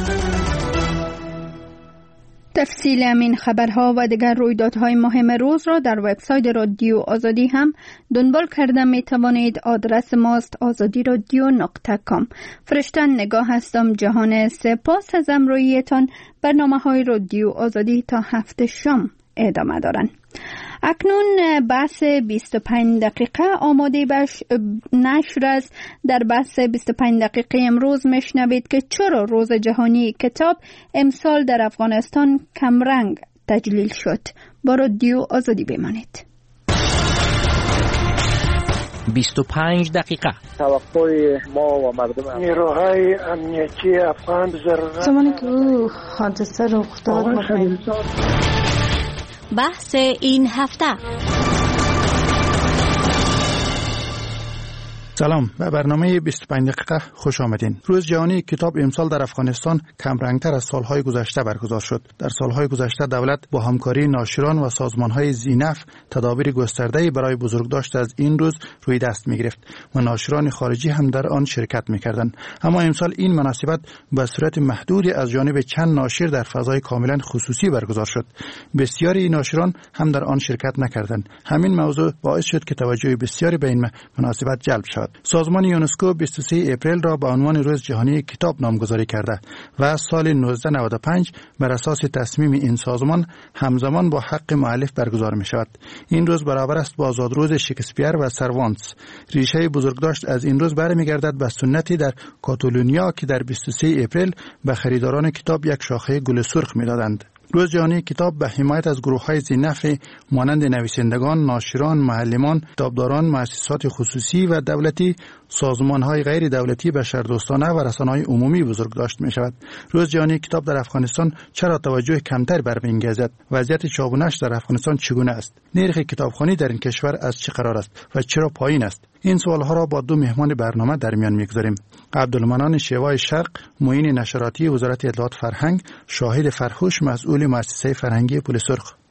تفصیل همین خبرها و دیگر رویدادهای مهم روز را در وبسایت رادیو آزادی هم دنبال کرده می توانید. آدرس ماست آزادی رادیو نقطه کام. فرشتن نگاه هستم جهان. سپاس از همراهیتان. برنامه‌های رادیو آزادی تا هفت شام ادامه دارند. اکنون بحث بیست و پنج دقیقه آماده بش نشر است. در بحث بیست و پنج دقیقه امروز میشنوید که چرا روز جهانی کتاب امسال در افغانستان کمرنگ تجلیل شد. با رادیو آزادی بمانید. بیست و پنج دقیقه توقع ما و مردم نیروهای امنیتی افغان ضرورت زمانی که او حادثه رخ داد بحث این هفته. سلام، به برنامه بیست و پنج دقیقه خوش آمدین. روز جهانی کتاب امسال در افغانستان کمرنگتر از سالهای گذشته برگزار شد. در سالهای گذشته دولت با همکاری ناشران و سازمانهای ذینفع تدابیر گسترده‌ای برای بزرگداشت از این روز روی دست می‌گرفت و ناشران خارجی هم در آن شرکت می‌کردند. اما امسال این مناسبت به صورت محدودی از جانب چند ناشر در فضای کاملا خصوصی برگزار شد. بسیاری ناشران هم در آن شرکت نکردند. همین موضوع باعث شد که توجه بسیاری به این مناسبت جلب شود. سازمان یونسکو بیست و سه اپریل را به عنوان روز جهانی کتاب نامگذاری کرده و سال نوزده نود و پنج بر اساس تصمیم این سازمان همزمان با حق مؤلف برگزار می شود. این روز برابر است با آزادروز شکسپیر و سروانتس. ریشه بزرگداشت از این روز برمیگردد به سنتی در کاتالونیا که در بیست و سه اپریل به خریداران کتاب یک شاخه گل سرخ می دادند. روز جهانی کتاب به حمایت از گروه‌های ذی‌نفع مانند نویسندگان، ناشران، معلمان، کتابداران، مؤسسات خصوصی و دولتی، سازمان‌های غیر دولتی، بشردوستانه و رسانه‌های عمومی بزرگداشت می‌شود. روز جهانی کتاب در افغانستان چرا توجه کمتر برمی‌انگیزد؟ وضعیت چاپ و نشر در افغانستان چگونه است؟ نرخ کتابخوانی در این کشور از چه قرار است و چرا پایین است؟ این سوالها را با دو مهمان برنامه در میان می‌گذاریم. عبدالمنان شیوای شرق، معین نشراتی وزارت اطلاعات فرهنگ، شاهد فرهوش، مسئول مؤسسه فرهنگی پل سرخ.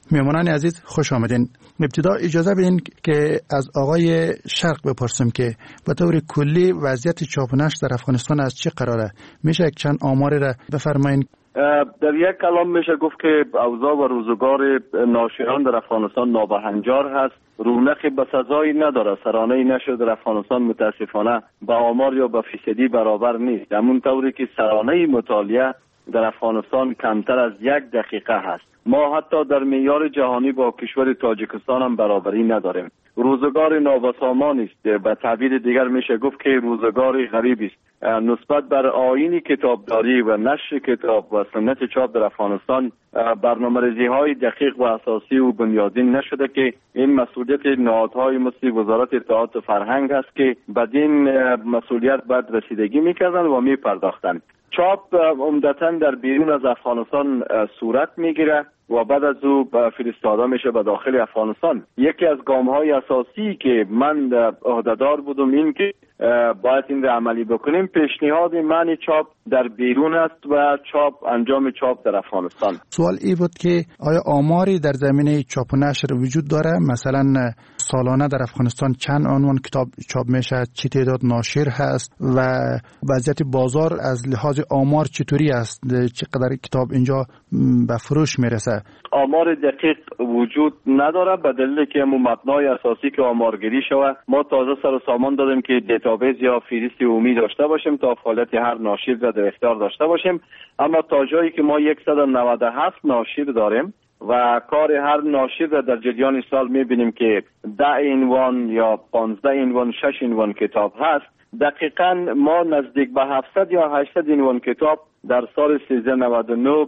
میهمانان عزیز خوش آمدین. ابتدا اجازه بدین که از آقای شرق بپرسم که به طور کلی وضعیت چاپ و نشر در افغانستان از چه قراره؟ میشه یک چند آماری را بفرمایین؟ در یک کلام میشه گفت که اوضاع و روزگار ناشران در افغانستان نابهنجار هست. رونق بسزایی نداره. سرانه نشر در افغانستان متاسفانه با آمار یا با فیصدی برابر نیست. همون طوری که سرانه مطالعه در افغانستان کمتر از یک دقیقه هست. ما حتی در معیار جهانی با کشور تاجیکستان هم برابری نداریم. روزگار نابسامان است. به تعبیر دیگر میشه گفت که روزگار غریب است. نسبت بر آیین کتابداری و نشر کتاب و سنت چاپ در افغانستان برنامه‌ریزی های دقیق و اساسی و بنیادین نشده که این مسئولیت نهادهای مثل وزارت اطلاعات و فرهنگ است که بدین مسئولیت باید رسیدگی میکردن و میپرداختن. چاپ عمدتاً در بیرون از افغانستان صورت میگیره و بعد از او فرستاده میشه به داخل افغانستان. یکی از گام‌های اساسی که من عهده‌دار بودم این که باید این را عملی بکنیم. پیشنهاد منع چاپ در بیرون است و چاپ انجام چاپ در افغانستان. سوال ای بود که آیا آماری در زمینه چاپ و نشر وجود داره؟ مثلا سالانه در افغانستان چند عنوان کتاب چاپ میشه، چه تعداد ناشر هست و وضعیت بازار از لحاظ آمار چطوری است؟ چقدر کتاب اینجا به فروش میرسه؟ آمار دقیق وجود نداره به دلیل که مو مبنای اساسی که آمارگیری شود. ما تازه سر و سامان دادیم که دیتابیس یا فهرست عمومی داشته باشیم تا فعالیت هر ناشر را در اختیار داشته باشیم. اما تا جایی که ما صد و نود و هفت ناشر داریم و کار هر ناشر را در جریان سال میبینیم که ده عنوان یا پانزده عنوان، شش عنوان کتاب هست. دقیقاً ما نزدیک به هفتصد یا هشتصد عنوان کتاب در سال سیزده نود و نه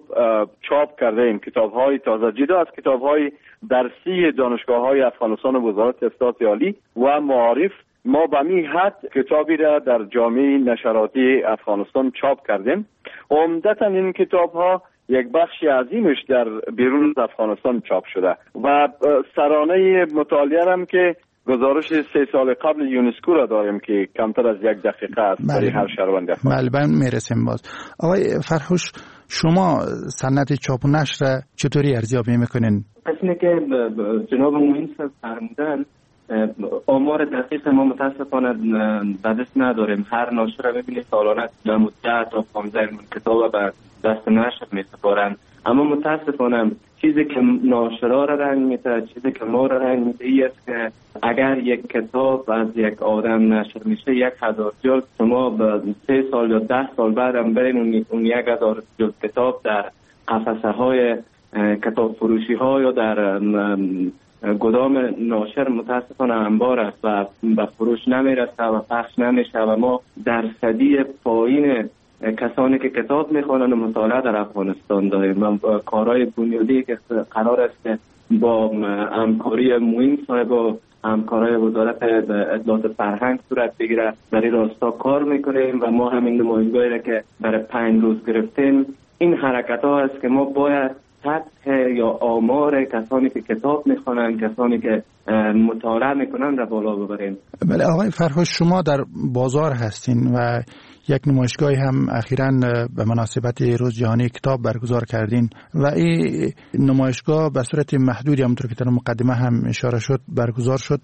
چاپ کرده ایم. کتاب های تازه جدا از کتاب های درسی دانشگاه های افغانستان و وزارت اطلاعات عالی و معارف ما به می حد کتابی را در جامعه نشراتی افغانستان چاپ کردیم. عمدتاً این کتاب ها یک بخش عظیمش در بیرون از افغانستان چاپ شده و سرانه مطالعه هم که گزارش سه سال قبل یونسکو را داریم که کمتر از یک دقیقه است برای هر شهروند افغان. بله میرسیم باز. آقای فرهوش، شما سنت چاپ و نشر چطوری ارزیابی میکنین؟ قسمی که جناب معین صاحب فرمودن آمار دقیق ما متاسفانه به دست نداریم. هر ناشر را میبینید سالانه ده تا پانزده کتاب به دست نشر میسپارند. اما متاسفانه چیزی که ناشرا را رنگ میده، چیزی که ما را رنگ میده ای است که اگر یک کتاب از یک آدم نشر میشه یک هزار جلد، شما به سه سال یا ده سال بعد هم برین اون یک هزار جلد کتاب در قفسه های کتاب فروشی ها یا در گدام ناشر متاسفانه انبار است و به فروش نمیرسه و پخش نمیشه و ما درصدی پایین کسانی که کتاب میخوانند و مطالعه در افغانستان داریم. من کارهای بنیادی که قرار است که با همکاری معین صاحب و همکارای وزارت اطلاعات فرهنگ صورت بگیره در این راستا کار میکنیم و ما همین نمایشگاهی را که برای پنج روز گرفتیم این حرکت ها است که ما باید سطح یا آمار کسانی که کتاب میخوانند، کسانی که مطالعه میکنند را بالا ببریم. بله آقای فرهوش، شما در بازار هستین و یک نمایشگاهی هم اخیراً به مناسبت روز جهانی کتاب برگزار کردین و این نمایشگاه به صورت محدودی همونطور که در مقدمه هم اشاره شد برگزار شد.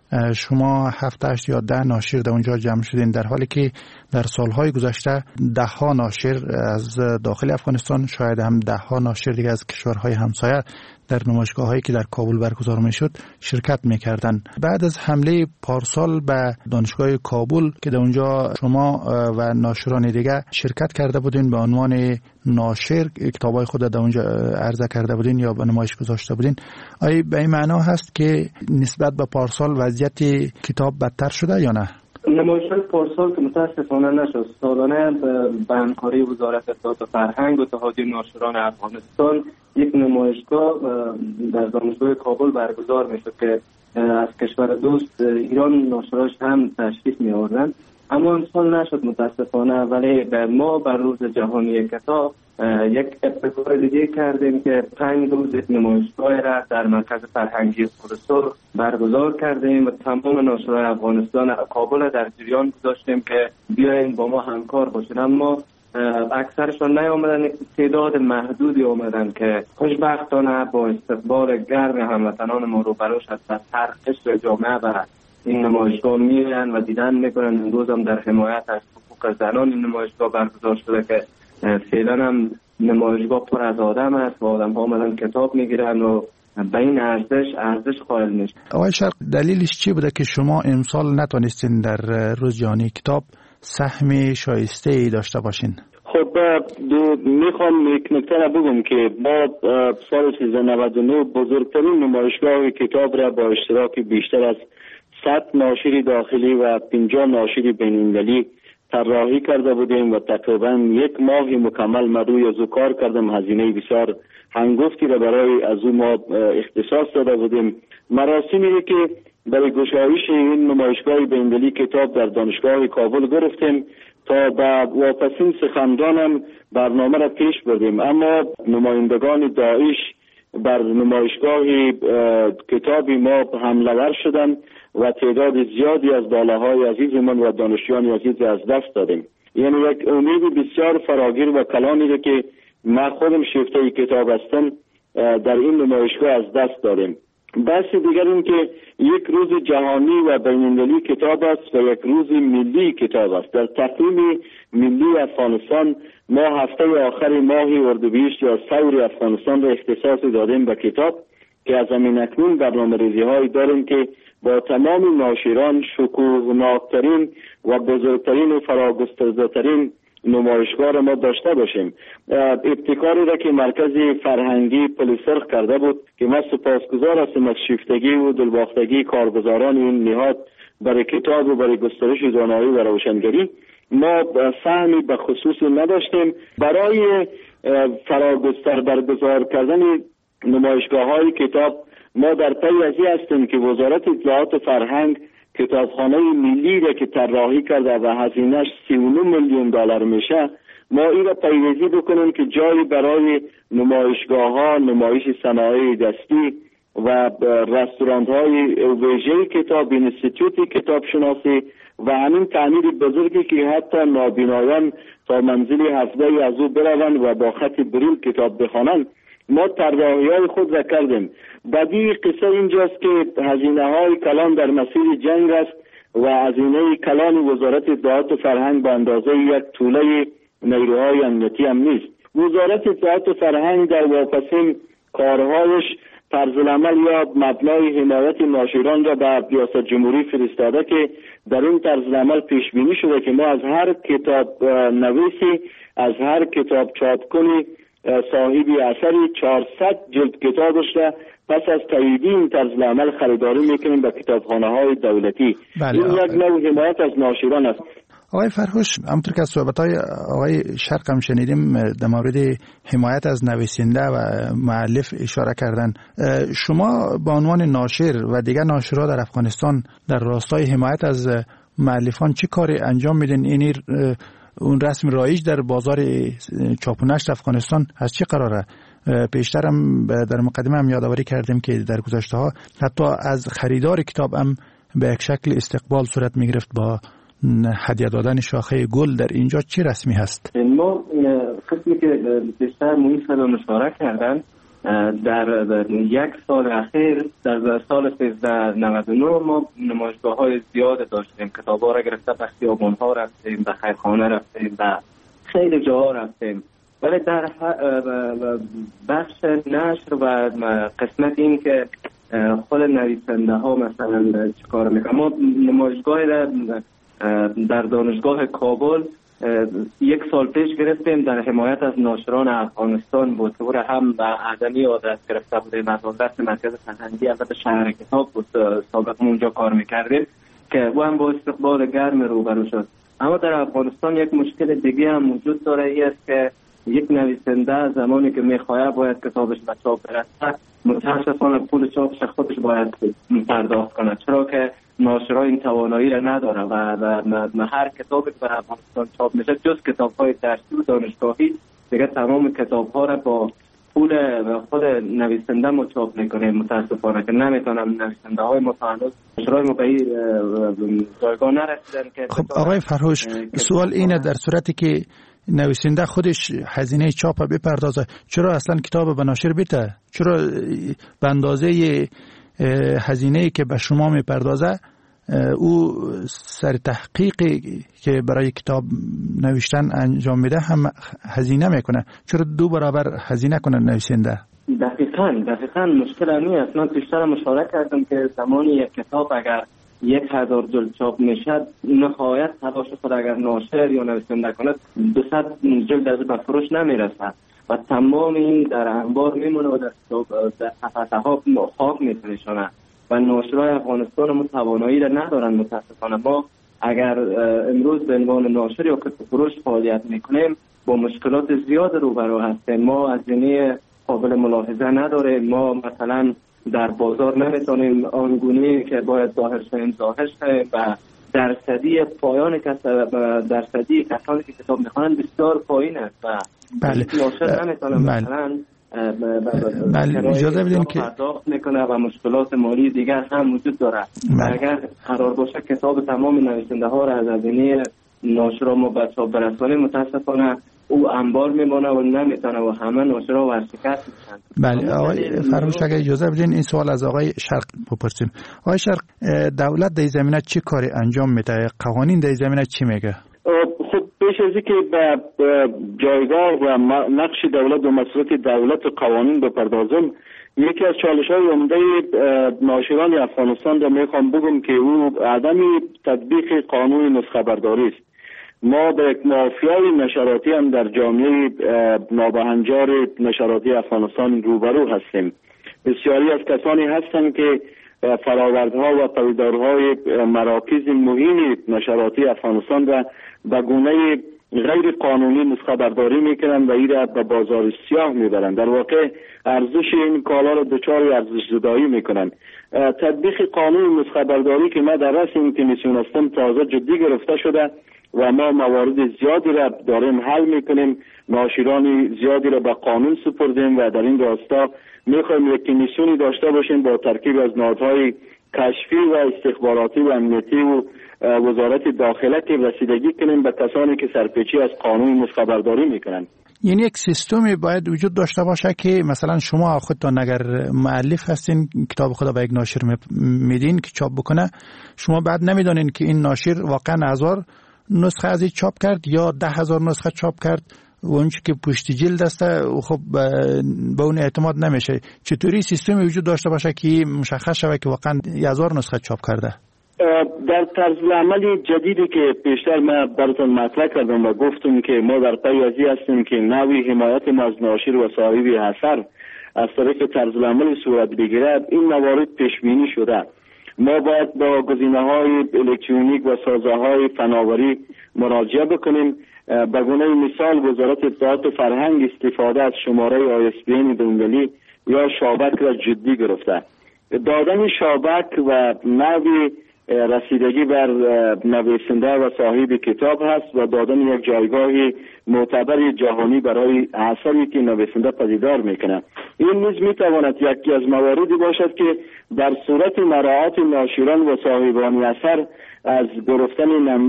شما هفت هشت یا ده ناشر در اونجا جمع شدین، در حالی که در سالهای گذشته ده ها ناشر از داخل افغانستان، شاید هم ده ها ناشر دیگه از کشورهای همسایه در نمایشگاه هایی که در کابل برگزار می شد شرکت می کردن. بعد از حمله پارسال به دانشگاه کابل که در اونجا شما و ناشران دیگه شرکت کرده بودین به عنوان ناشر، کتابای خود در اونجا عرضه کرده بودین یا به نمایش گذاشته بودین، آیا به این معنا هست که نسبت به پارسال وضعیت کتاب بدتر شده یا نه؟ نمایشگاه پارسال که متاسفانه نشد، سالانه به همکاری وزارت اطلاعات و فرهنگ و اتحادیه ناشران افغانستان یک نمایشگاه در دانشگاه کابل برگزار میشد که از کشور دوست ایران ناشراش هم تشریف می آوردند. اما امسال نشد متاسفانه، ولی ما بر روز جهانی کتاب یک ابتکار دیگه کردیم که پنج روز نمایشگاه را در مرکز فرهنگی پرسر برگزار کردیم و تمام ناشران افغانستان کابل در جریان گذاشتیم که بیاین با ما همکار باشین. اما اکثرشان نیامدن، تعداد محدودی آمدن که خوشبختانه با استقبال گرم هموطنان ما روبرو شد و هر قشر جامعه و این نمایشگاه میرن و دیدن میکنن. امروز هم در حمایت از حقوق زنان این نمایشگاه برگزار شده که فعلا هم نمایشگاه پر از آدم است و آدم ها آمدن کتاب میگیرن و به این ارزش ارزش قائل میشه. آقای شرق، دلیلش چی بوده که شما امسال نتونستین در روز جهانی کتاب سهم شایسته ای داشته باشین؟ خب میخوام یک نکته را بگم که ما سال سیزده نود و نه بزرگترین نمایشگاه کتاب را با اشتراک بیشتر از صد ناشر داخلی و پنجاه ناشر بین‌المللی طراحی کرده بودیم و تقریبا یک ماه مکمل ما روی از او کار کردم. هزینه بسیار هنگفتی را برای از او ما اختصاص داده بودیم. مراسمی که برای گشایش این نمایشگاه بین‌المللی کتاب در دانشگاه کابل گرفتیم تا با واپسین سخنرانم برنامه را پیش بردیم، اما نمایندگان داعش بر نمایشگاه کتابی ما حمله ور شدند و تعداد زیادی از بالاهای عزیزمان و دانشجویان عزیز از دست دادیم. یعنی یک امید بسیار فراگیر و کلانی را که من خودم شیفته کتاب هستم در این نمایشگاه از دست دادیم. بحث دیگر این که یک روز جهانی و بین‌المللی کتاب است و یک روز ملی کتاب است. در تقویم ملی افغانستان ما هفته آخر ماه اردیبهشت یا ثور افغانستان را اختصاص دادیم به کتاب که از همین اکنون برنامه‌ریزی هایی داریم که با تمام ناشران شکوهناکترین و بزرگترین و فراگسترترین نمایشگاه را ما داشته باشیم. ابتکاری را که مرکز فرهنگی پلیسرخ کرده بود که من سپاسگزار هستم از شیفتگی و دلباختگی کارگزاران این نهاد برای کتاب و برای گسترش دانایی و روشنگری، ما فهمی به خصوص نداشتیم. برای فراگستر برگزار کردن نمایشگاه های کتاب ما در پی ازی هستیم که وزارت اطلاعات و فرهنگ کتابخانه ملی را که طراحی کرده و هزینه‌اش سی و نه میلیون دلار میشه، ما این را پیوزی بکنیم که جایی برای نمایشگاه ها، نمایش صنایع دستی و رستوران های ویژه کتاب، اینستیتوت کتاب شناسی و همین تعمیر بزرگی که حتی نابینایان تا منزل هفته از او بروند و با خط بریل کتاب بخوانند، ما طراحی‌های خود را کردیم. بدیع قصه اینجاست که هزینه های کلان در مسیر جنگ است و هزینه کلان وزارت اطلاعات و فرهنگ به اندازه یک توله نیروهای امنیتی هم نیست. وزارت اطلاعات و فرهنگ در واپسین کارهایش طرزالعمل یا مبنای حمایت ناشران را به ریاست جمهوری فرستاده که در این طرزالعمل پیش بینی شده که ما از هر کتاب نویسی، از هر کتاب چاپکنی صاحبی اثری چهارصد جلد کتابش را پس از تاییدی این طرزالعمل خریداری میکنیم به کتابخانه های دولتی. بله، این یک نوع حمایت از ناشران است. آقای فرهوش، همونطور که از صحبت‌های آقای شرق هم شنیدیم در مورد حمایت از نویسنده و مؤلف اشاره کردن، شما به عنوان ناشر و دیگر ناشرها در افغانستان در راستای حمایت از مؤلفان چه کاری انجام میدین؟ این اون رسم رایج در بازار چاپ و نشر افغانستان از چه قراره؟ پیشتر هم در مقدمه هم یادآوری کردیم که در گذشته ها حتی از خریدار کتاب هم به یک شکل استقبال صورت می گرفت با هدیه دادن شاخه گل. در اینجا چه رسمی هست؟ ما قسمی که بیشتر محیط شد و مشارکت کردن در یک سال اخیر، در سال سیزده نود و نه ما نمایشگاه های زیاد داشتیم. کتاب ها را گرفته به خیابان ها رفتیم، به خیرخانه رفتیم، به خیلی جاها رفتیم، ولی در بخش نشر و قسمت این که خود نویسنده ها مثلا چیکار میکنن، ما نمایشگاه در دانشگاه کابل یک سال پیش گرفتیم در حمایت از ناشران افغانستان بود که هم به عدمی آدرس گرفته بودیم از آدرس مرکز فرهنگی البته شهر کتاب بود سابقا اونجا کار میکردیم که او هم با استقبال گرم روبرو شد. اما در افغانستان یک مشکل دیگه هم وجود داره، ای است که یک نویسنده زمانی که میخواه باید کتابش به چاپ برسه متاسفانه پول چاپش خودش باید پرداخت کنه، چرا که ناشرها این توانایی را نداره و, و هر کتابی که در افغانستان چاپ میشه جز کتاب‌های درسی و دانشگاهی دیگه تمام کتاب‌ها را با پول خود نویسنده ما چاپ میکنه. متاسفانه که نمیتونم نویسنده های متعلق ناشرای ما به این جایگاه نرسیدن که خب آقای فرهوش، سوال اینه در صورتی که نویسنده خودش هزینه چاپ بپردازه، چرا اصلا کتاب به ناشر بده؟ چرا به اندازه هزینه‌ای که به شما میپردازه او سر تحقیقی که برای کتاب نوشتن انجام میده هم هزینه میکنه؟ چرا دو برابر هزینه کنه نویسنده؟ دقیقاً دقیقاً مشکل امی است. من پیشتر مشاوره کردم که زمانی یک کتاب اگر یک هزار جلد چاپ میشد، نهایت تلاش خود اگر ناشر یا نویسنده کند دوصد جلد از به فروش نمیرسد و تمام این در انبار میمونه و در در قفسه ها خاک میتونشونه و ناشرای افغانستان هم توانایی را ندارن. متاسفانه ما اگر امروز به عنوان ناشر یا کتاب فروش فعالیت میکنیم با مشکلات زیاد روبرو هستیم. ما هزینه قابل ملاحظه نداریم. ما مثلا در بازار نمیتونیم آنگونه که باید ظاهر شویم ظاهر شویم و درصدی پایان کس درصدی کسانی که کتاب میخوانند بسیار پایین است و بله ناشر نمیتونه مثلا بله اجازه بدین که پرداخت میکنه و مشکلات مالی دیگر هم وجود داره. اگر قرار باشه کتاب تمام نویسنده ها را از هزینه ناشرا ما به چاپ برسانیم، متاسفانه او انبار میمونه و نمیتونه و همه ناشرا ورشکست میشن. بله آقای فرموش اگه اجازه بدین این سوال از آقای شرق بپرسیم. آقای شرق، دولت در زمینه چه کاری انجام میده؟ قوانین در زمینه چی میگه؟ خب پیش از اینکه به جایگاه و نقش دولت و مسئولیت دولت و قوانین بپردازم، یکی از چالش‌های عمده ناشران افغانستان را میخوام بگم که او عدم تطبیق قانون نسخه برداری است. ما به یک مافیای نشراتی هم در جامعه نابهنجار نشراتی افغانستان روبرو هستیم. بسیاری از کسانی هستند که فراوردها و پایدارهای مراکز مهم نشراتی افغانستان را به گونه غیر قانونی نسخه برداری میکنند و این را به بازار سیاه میبرند. در واقع ارزش این کالا را دچار ارزش زدایی میکنند. تطبیق قانون نسخه برداری که ما در رأس این کمیسیون هستم تازه جدی گرفته شده و ما موارد زیادی را داریم حل میکنیم. ناشران زیادی را به قانون سپردیم و در این راستا میخوایم یک کمیسیونی داشته باشیم با ترکیب از نهادهای کشفی و استخباراتی و امنیتی و وزارت داخله که رسیدگی کنیم به کسانی که سرپیچی از قانون نسخه برداری میکنن. یعنی یک سیستمی باید وجود داشته باشه که مثلا شما خودتان اگر مؤلف هستین کتاب خود به یک ناشر میدین که چاپ بکنه، شما بعد نمیدونین که این ناشر واقعا هزار نسخه از این چاپ کرد یا ده هزار نسخه چاپ کرد و اونچه که پشت جلد است خب به اون اعتماد نمیشه. چطوری سیستمی وجود داشته باشه که مشخص شوه که واقعا هزار نسخه چاپ کرده؟ در طرز عمل جدیدی که پیشتر من براتون مطرح کردم و گفتم که ما در پی از این هستیم که نوی حمایت ما از ناشر و صاحب اثر از طریق طرز عمل صورت بگیرد، این موارد پیش بینی شده. ما باید با گزینه‌های الکترونیک و سازه‌های فناوری مراجعه بکنیم. به گونه مثال وزارت اطلاعات و فرهنگ استفاده از شماره آی اس بی این بین‌المللی یا شابک را جدی گرفته. دادن شابک و نوی رسیدگی بر نویسنده و صاحب کتاب هست و دادن یک جایگاه معتبر جهانی برای اثری که نویسنده پدیدار میکنه. این نیز میتواند یکی از مواردی باشد که در صورت مراعات ناشران و صاحبان اثر از گرفتن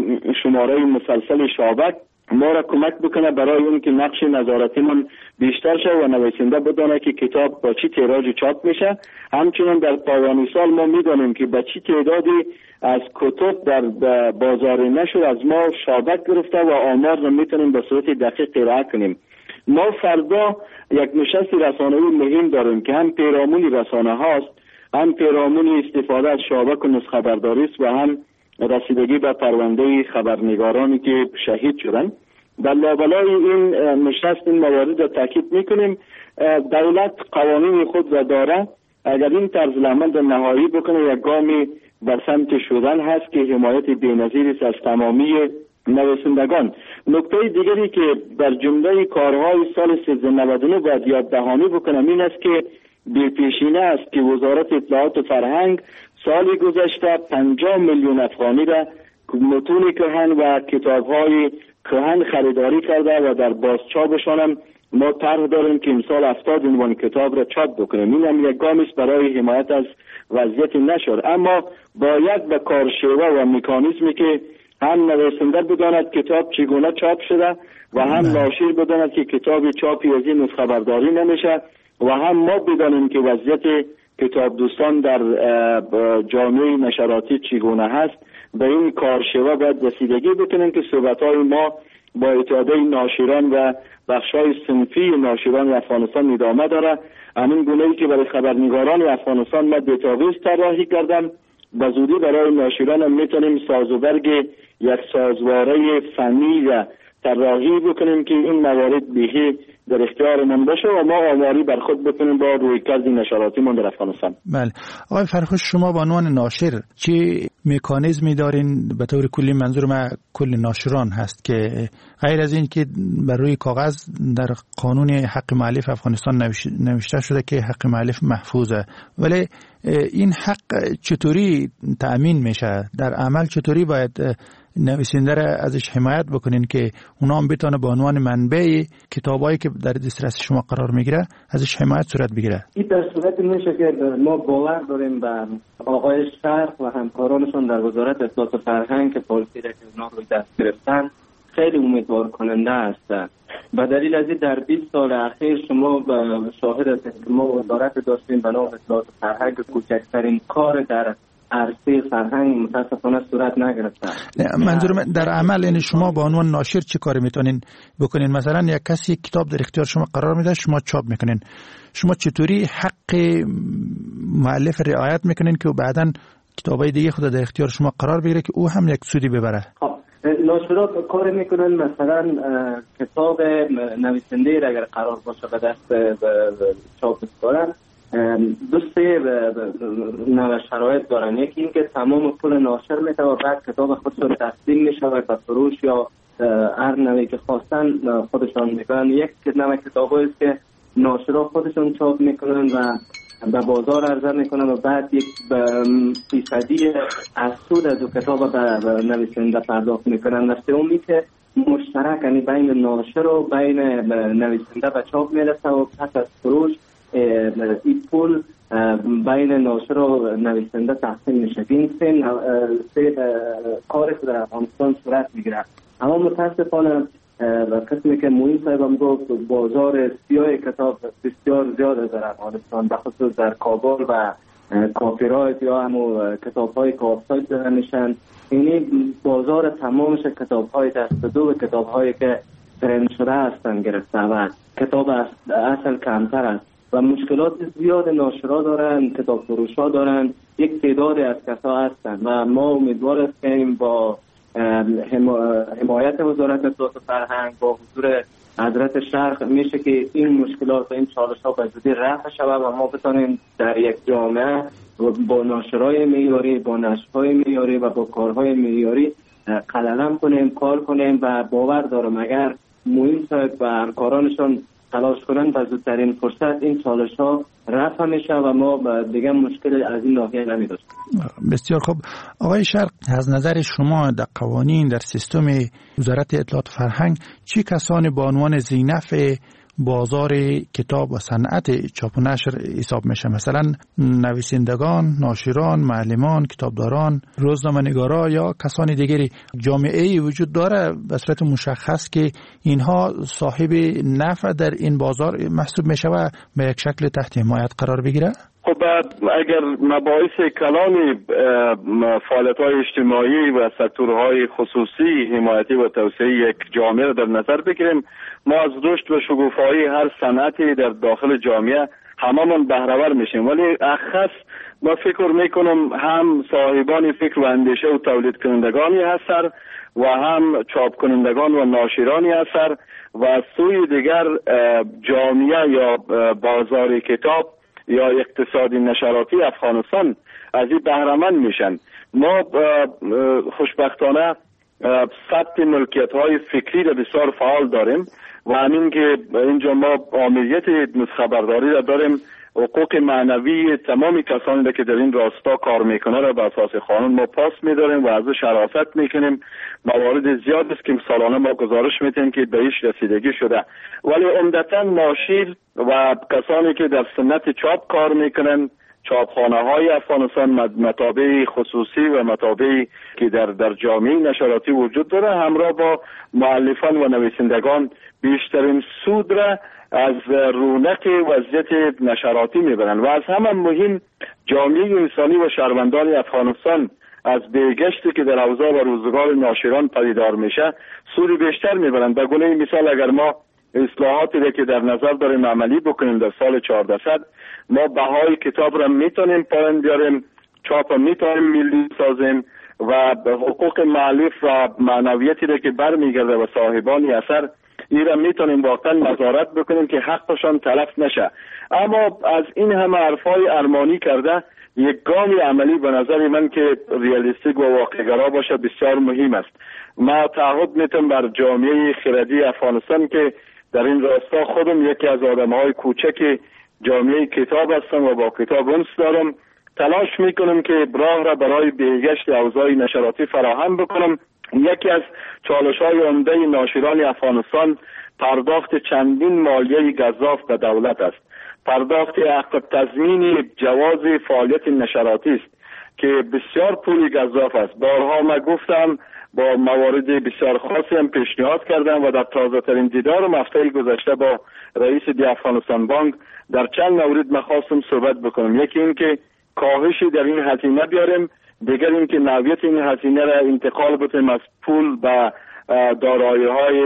شماره مسلسل شابک ما را کمک بکنه برای اون که نقش نظارتیمون بیشتر شه و نویسنده بدانه که کتاب با چی تیراژ چاپ میشه. همچنین در پایان سال ما میدانیم که با چی تعدادی از کتب در بازار نشر از ما شابک گرفته و آمار را میتونیم به صورت دقیق ارائه کنیم. ما فردا یک نشست رسانه‌ای مهم داریم که هم پیرامون رسانه هاست، هم پیرامون استفاده از شابک و نسخه برداری است و هم رسیدگی به پرونده خبرنگارانی که شهید شدن. در لابلای این نشست این موارد را تاکید میکنیم. دولت قوانین خود را داره. اگر این طرز العمل را نهایی بکنه یک گامی به سمت شدن هست که حمایت بی‌نظیر است از تمامی نویسندگان. نکته دیگری که در جمله کارهای سال سیزده نود و نه باید یاد دهانی بکنم این است که بی‌پیشینه است که وزارت اطلاعات و فرهنگ سال گذشته پنجاه میلیون افغانی را متون کهن و کتاب‌های کهن خریداری کرده و در بازچاپشان هم ما طرح داریم که امسال هفتاد عنوان کتاب را چاپ بکنیم. این هم یک گام است برای حمایت از وضعیت نشر، اما باید به کارشیوه و مکانیزمی که هم نویسنده بداند کتاب چگونه چاپ شده و هم ناشر بداند که کتاب چاپی از این نسخه برداری نمیشه و هم ما بدانیم که وضعیت کتاب دوستان در جامعه نشراتی چگونه هست. به این کارشوا باید رسیدگی بکنیم که صحبت‌های ما با اتحادیه ناشران و بخش‌های صنفی ناشران افغانستان ادامه داره. همین گونه‌ای که برای خبرنگاران افغانستان ما دیتابیس طراحی کردم، به زودی برای ناشران هم میتونیم سازوبرگ یک سازواره فنی و طراحی بکنیم که این موارد بهی در اختیارمون باشه و ما آماری بر خود بکنیم با رویکرد نشراتی من در افغانستان. بله آقای فرخوش، شما به عنوان ناشر چه مکانیزمی دارین؟ به طور کلی منظور ما کل ناشران هست که غیر از این که بر روی کاغذ در قانون حق مؤلف افغانستان نوشته شده که حق مؤلف محفوظه، ولی این حق چطوری تأمین میشه؟ در عمل چطوری باید نویسنده را ازش حمایت بکنین که اونا هم بتونه به عنوان منبع کتابایی که در دسترس شما قرار میگیره ازش حمایت صورت بگیره؟ این در صورت میشه که ما باور داریم به آقای شرق و همکارانشون در وزارت اطلاعات و فرهنگ که پالیسی را که اونا روی دست گرفتن خیلی امیدوار کننده هستند. به دلیل از این در بیست سال اخیر شما شاهد هستید که ما وزارت داشتیم به نام اطلاعات و فرهنگ کوچکترین کار در عرصه فرهنگ متاسفانه صورت نگرفته. منظورم در عمل یعنی شما با عنوان ناشر چه کاری میتونین بکنین؟ مثلا یک کسی کتاب در اختیار شما قرار میده، شما چاپ میکنین، شما چطوری حق مؤلف رعایت میکنین که بعداً کتابای دیگه خود در اختیار شما قرار بگیره که او هم یک سودی ببره؟ ناشرات کار میکنن مثلا کتاب نویسنده را اگر قرار باشه به دست چاپ بسپارن دو سه نوع شرایط دارن. یکی این که تمام پول ناشر میده و بعد کتاب خودشون تقسیم میشه و به فروش یا هر نوعی که خواستن خودشان میکنن. یک نوع کتاب است که ناشرا خودشون چاپ میکنن و به بازار عرضه میکنن و بعد یک فیصدی از سود از کتاب به نویسنده پرداخت میکنن. و سومی که مشترک یعنی بین ناشر و بین نویسنده به چاپ میرسه و پس از فروش این پول بین ناشر و نویسنده تقسیم میشه. این سه, سه کاری که در افغانستان صورت میگیره. اما متاسفانه قسمی که موین صاحب هم گفت بازار سیاه کتاب بسیار زیاده در افغانستان، به خصوص در کابل و کافی رایت یا همو کتاب های کافسایت دارن میشن. اینی بازار تمامش کتاب های دست دو و کتاب هایی که ترند شده هستن گرفته و کتاب اصل کمتر است و مشکلات زیاد ناشرا دارن، کتاب فروش ها دارن، یک تعداد از کسا هستن و ما امیدوار هستیم با حمایت وزارت اطلاعات و فرهنگ با حضور حضرت شرق میشه که این مشکلات و این چالش ها به زودی رفع شود و ما بتونیم در یک جامعه با ناشرای معیاری، با نشرهای معیاری و با کارهای معیاری قلم کنیم، کار کنیم و باور دارم اگر موین صاحب و همکارانشون تلاش کنن به زودترین فرصت این چالش ها رفع میشه و ما دیگه مشکل از این ناحیه نمی‌داشتیم. بسیار خوب. آقای شرق، از نظر شما در قوانین در سیستم وزارت اطلاعات و فرهنگ چی کسانی با عنوان ذینفع بازار کتاب و صنعت چاپ و نشر حساب میشه؟ مثلا نویسندگان، ناشران، معلمان، کتابداران، روزنامه‌نگارا یا کسان دیگری. جامعه‌ای وجود داره به صورت مشخص که اینها صاحب نفع در این بازار محسوب میشه و به یک شکل تحت حمایت قرار بگیره؟ خب اگر مباحث کلان فعالیت‌های اجتماعی و سکتورهای خصوصی حمایتی و توسعه یک جامعه را در نظر بگیریم، ما از رشد و شکوفایی هر صنعتی در داخل جامعه هممون بهره‌ور میشیم، ولی اخص ما فکر میکنم هم صاحبان فکر و اندیشه و تولید کنندگانی هستند و هم چاپ کنندگان و ناشرانی هستند و از سوی دیگر جامعه یا بازار کتاب یا اقتصادی نشراتی افغانستان از این بهره‌مند میشن. ما خوشبختانه ثبت ملکیت های فکری را بسیار فعال داریم و همین که اینجا ما آمریت نسخه برداری را داریم. حقوق معنوی تمامی کسانی را که در این راستا کار میکنه را به اساس قانون ما پاس میداریم و ازش شرافت میکنیم. موارد زیاد است که سالانه ما گزارش میدیم که به ایش رسیدگی شده، ولی عمدتا ناشر و کسانی که در صنعت چاپ کار میکنن چاپخانه های افغانستان، مطابع خصوصی و مطابعی که در در جامعه نشراتی وجود داره، همراه با مؤلفان و نویسندگان بیشترین سود را از رونق وضعیت نشراتی میبرند و از همه مهم جامعه انسانی و شهروندان افغانستان از بهگشتی که در اوضاع و روزگار ناشران پدیدار میشه سود بیشتر میبرند. به گونه مثال اگر ما اصلاحاتی را که در نظر داریم عملی بکنیم در سال چهاردهصد، ما بهای کتاب را میتونیم پایین بیاریم، چاپ میتونیم ملی سازیم و حقوق مؤلف و معنویتی را که برمیگرده و صاحبان اثر این را میتونیم واقعا نظارت بکنیم که حقشان تلف نشه. اما از این همه حرفای ارمانی کرده یک گام عملی به نظر من که ریالیستیک و واقع‌گرا باشه بسیار مهم است. ما تعهد میتونم بر جامعه خردی افغانستان که در این راستا خودم یکی از آدم‌های کوچک جامعه کتاب هستم و با کتاب انس دارم، تلاش میکنم که راه را برای بهگشت اوضاع نشراتی فراهم بکنم. یکی از چالش‌های عمده ناشران افغانستان پرداخت چندین مالیه گزاف به دولت است. پرداخت عقب تضمین جواز فعالیت نشراتی است که بسیار پول گزاف است. بارها ما گفتم، با موارد بسیار خاصی هم پیشنهاد کردم و در تازه ترین دیدارم هفته گذشته با رئیس دی افغانستان بانک در چند مورد مخواستم صحبت بکنم. یکی این که کاهشی در این هزینه بیاریم، دیگر این که نوعیت این هزینه را انتقال بتیم از پول به دارایی‌های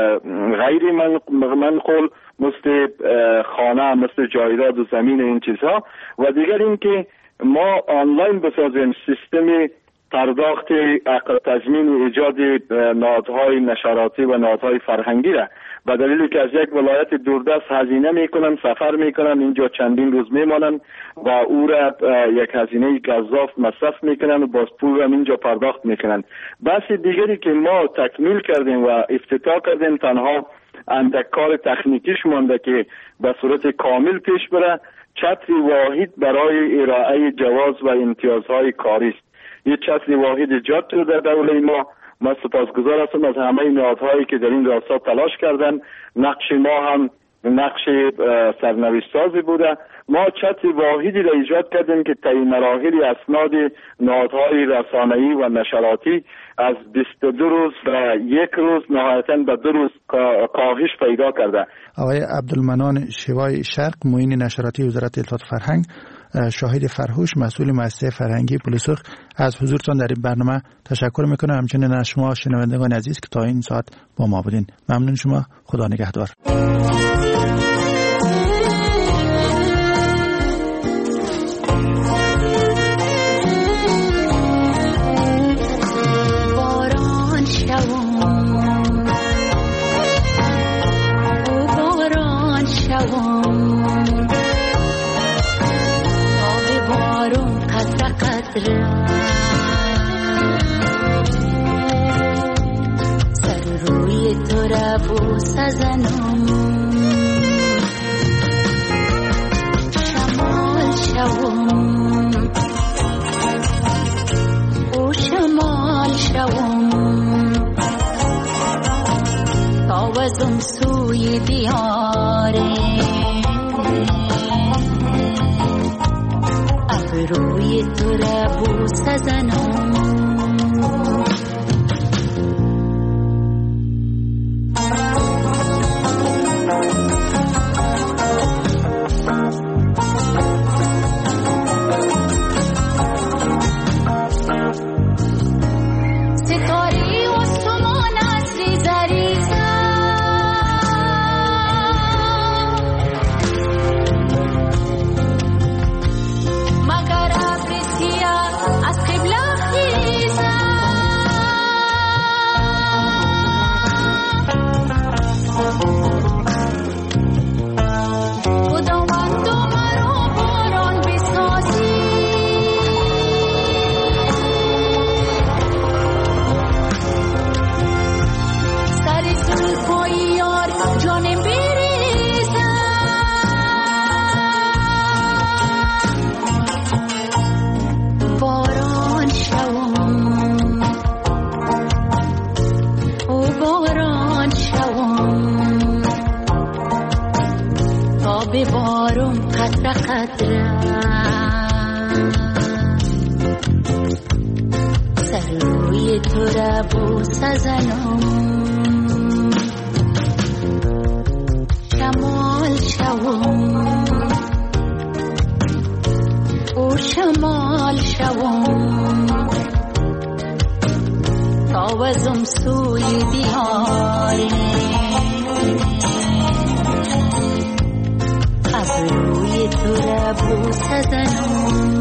غیر منقول مثل خانه، مثل جایداد و زمین، این چیزها. و دیگر این که ما آنلاین بسازیم سیستم پرداخت عقب تضمین و ایجاد نهادهای نشراتی و نهادهای فرهنگی را، به دلیلی که از یک ولایت دوردست هزینه میکنن، سفر میکنن، اینجا چندین روز میمانن و او را یک هزینه گزاف مصرف میکنن و باز پول را اینجا پرداخت میکنن. بحث دیگری که ما تکمیل کردیم و افتتاح کردیم، تنها اندک کار تکنیکیش مانده که به صورت کامل پیش بره، چتر واحد برای ارائه جواز و امتیازهای کاری است. یک چتر واحد ایجاد شده در دوله ما. ما سپاسگزار هستم از همه نهادهایی که در این راستا تلاش کردن. نقش ما هم نقش سرنوشت‌سازی بوده. ما چتر واحدی را ایجاد کردیم که طی مراحل اسناد نهادهای رسانه‌ای و نشراتی از بیست و دو روز و یک روز نهایتاً به دو روز کاهش پیدا کرده. آقای عبدالمنان شیوای شرق، معین نشراتی وزارت اطلاعات فرهنگ، شاهد فرهوش، مسئول مؤسسه فرهنگی پولسرخ، از حضورتان در این برنامه تشکر میکنم. همچنین از شما شنوندگان عزیز که تا این ساعت با ما بودین. ممنون شما. خدا نگهدار. سر روی تو را بوسه زنم، شمال شوم او شمال شوم، تاوزم سوی دیاره روی تو را بوسه زنم. مگر ابر سیاه از قبله آروم قطره قطره سر روی تو را بوسه زنم شمال شوم او شمال شوم تاوزم سوی دیاره ابروی تو را بوسه زنم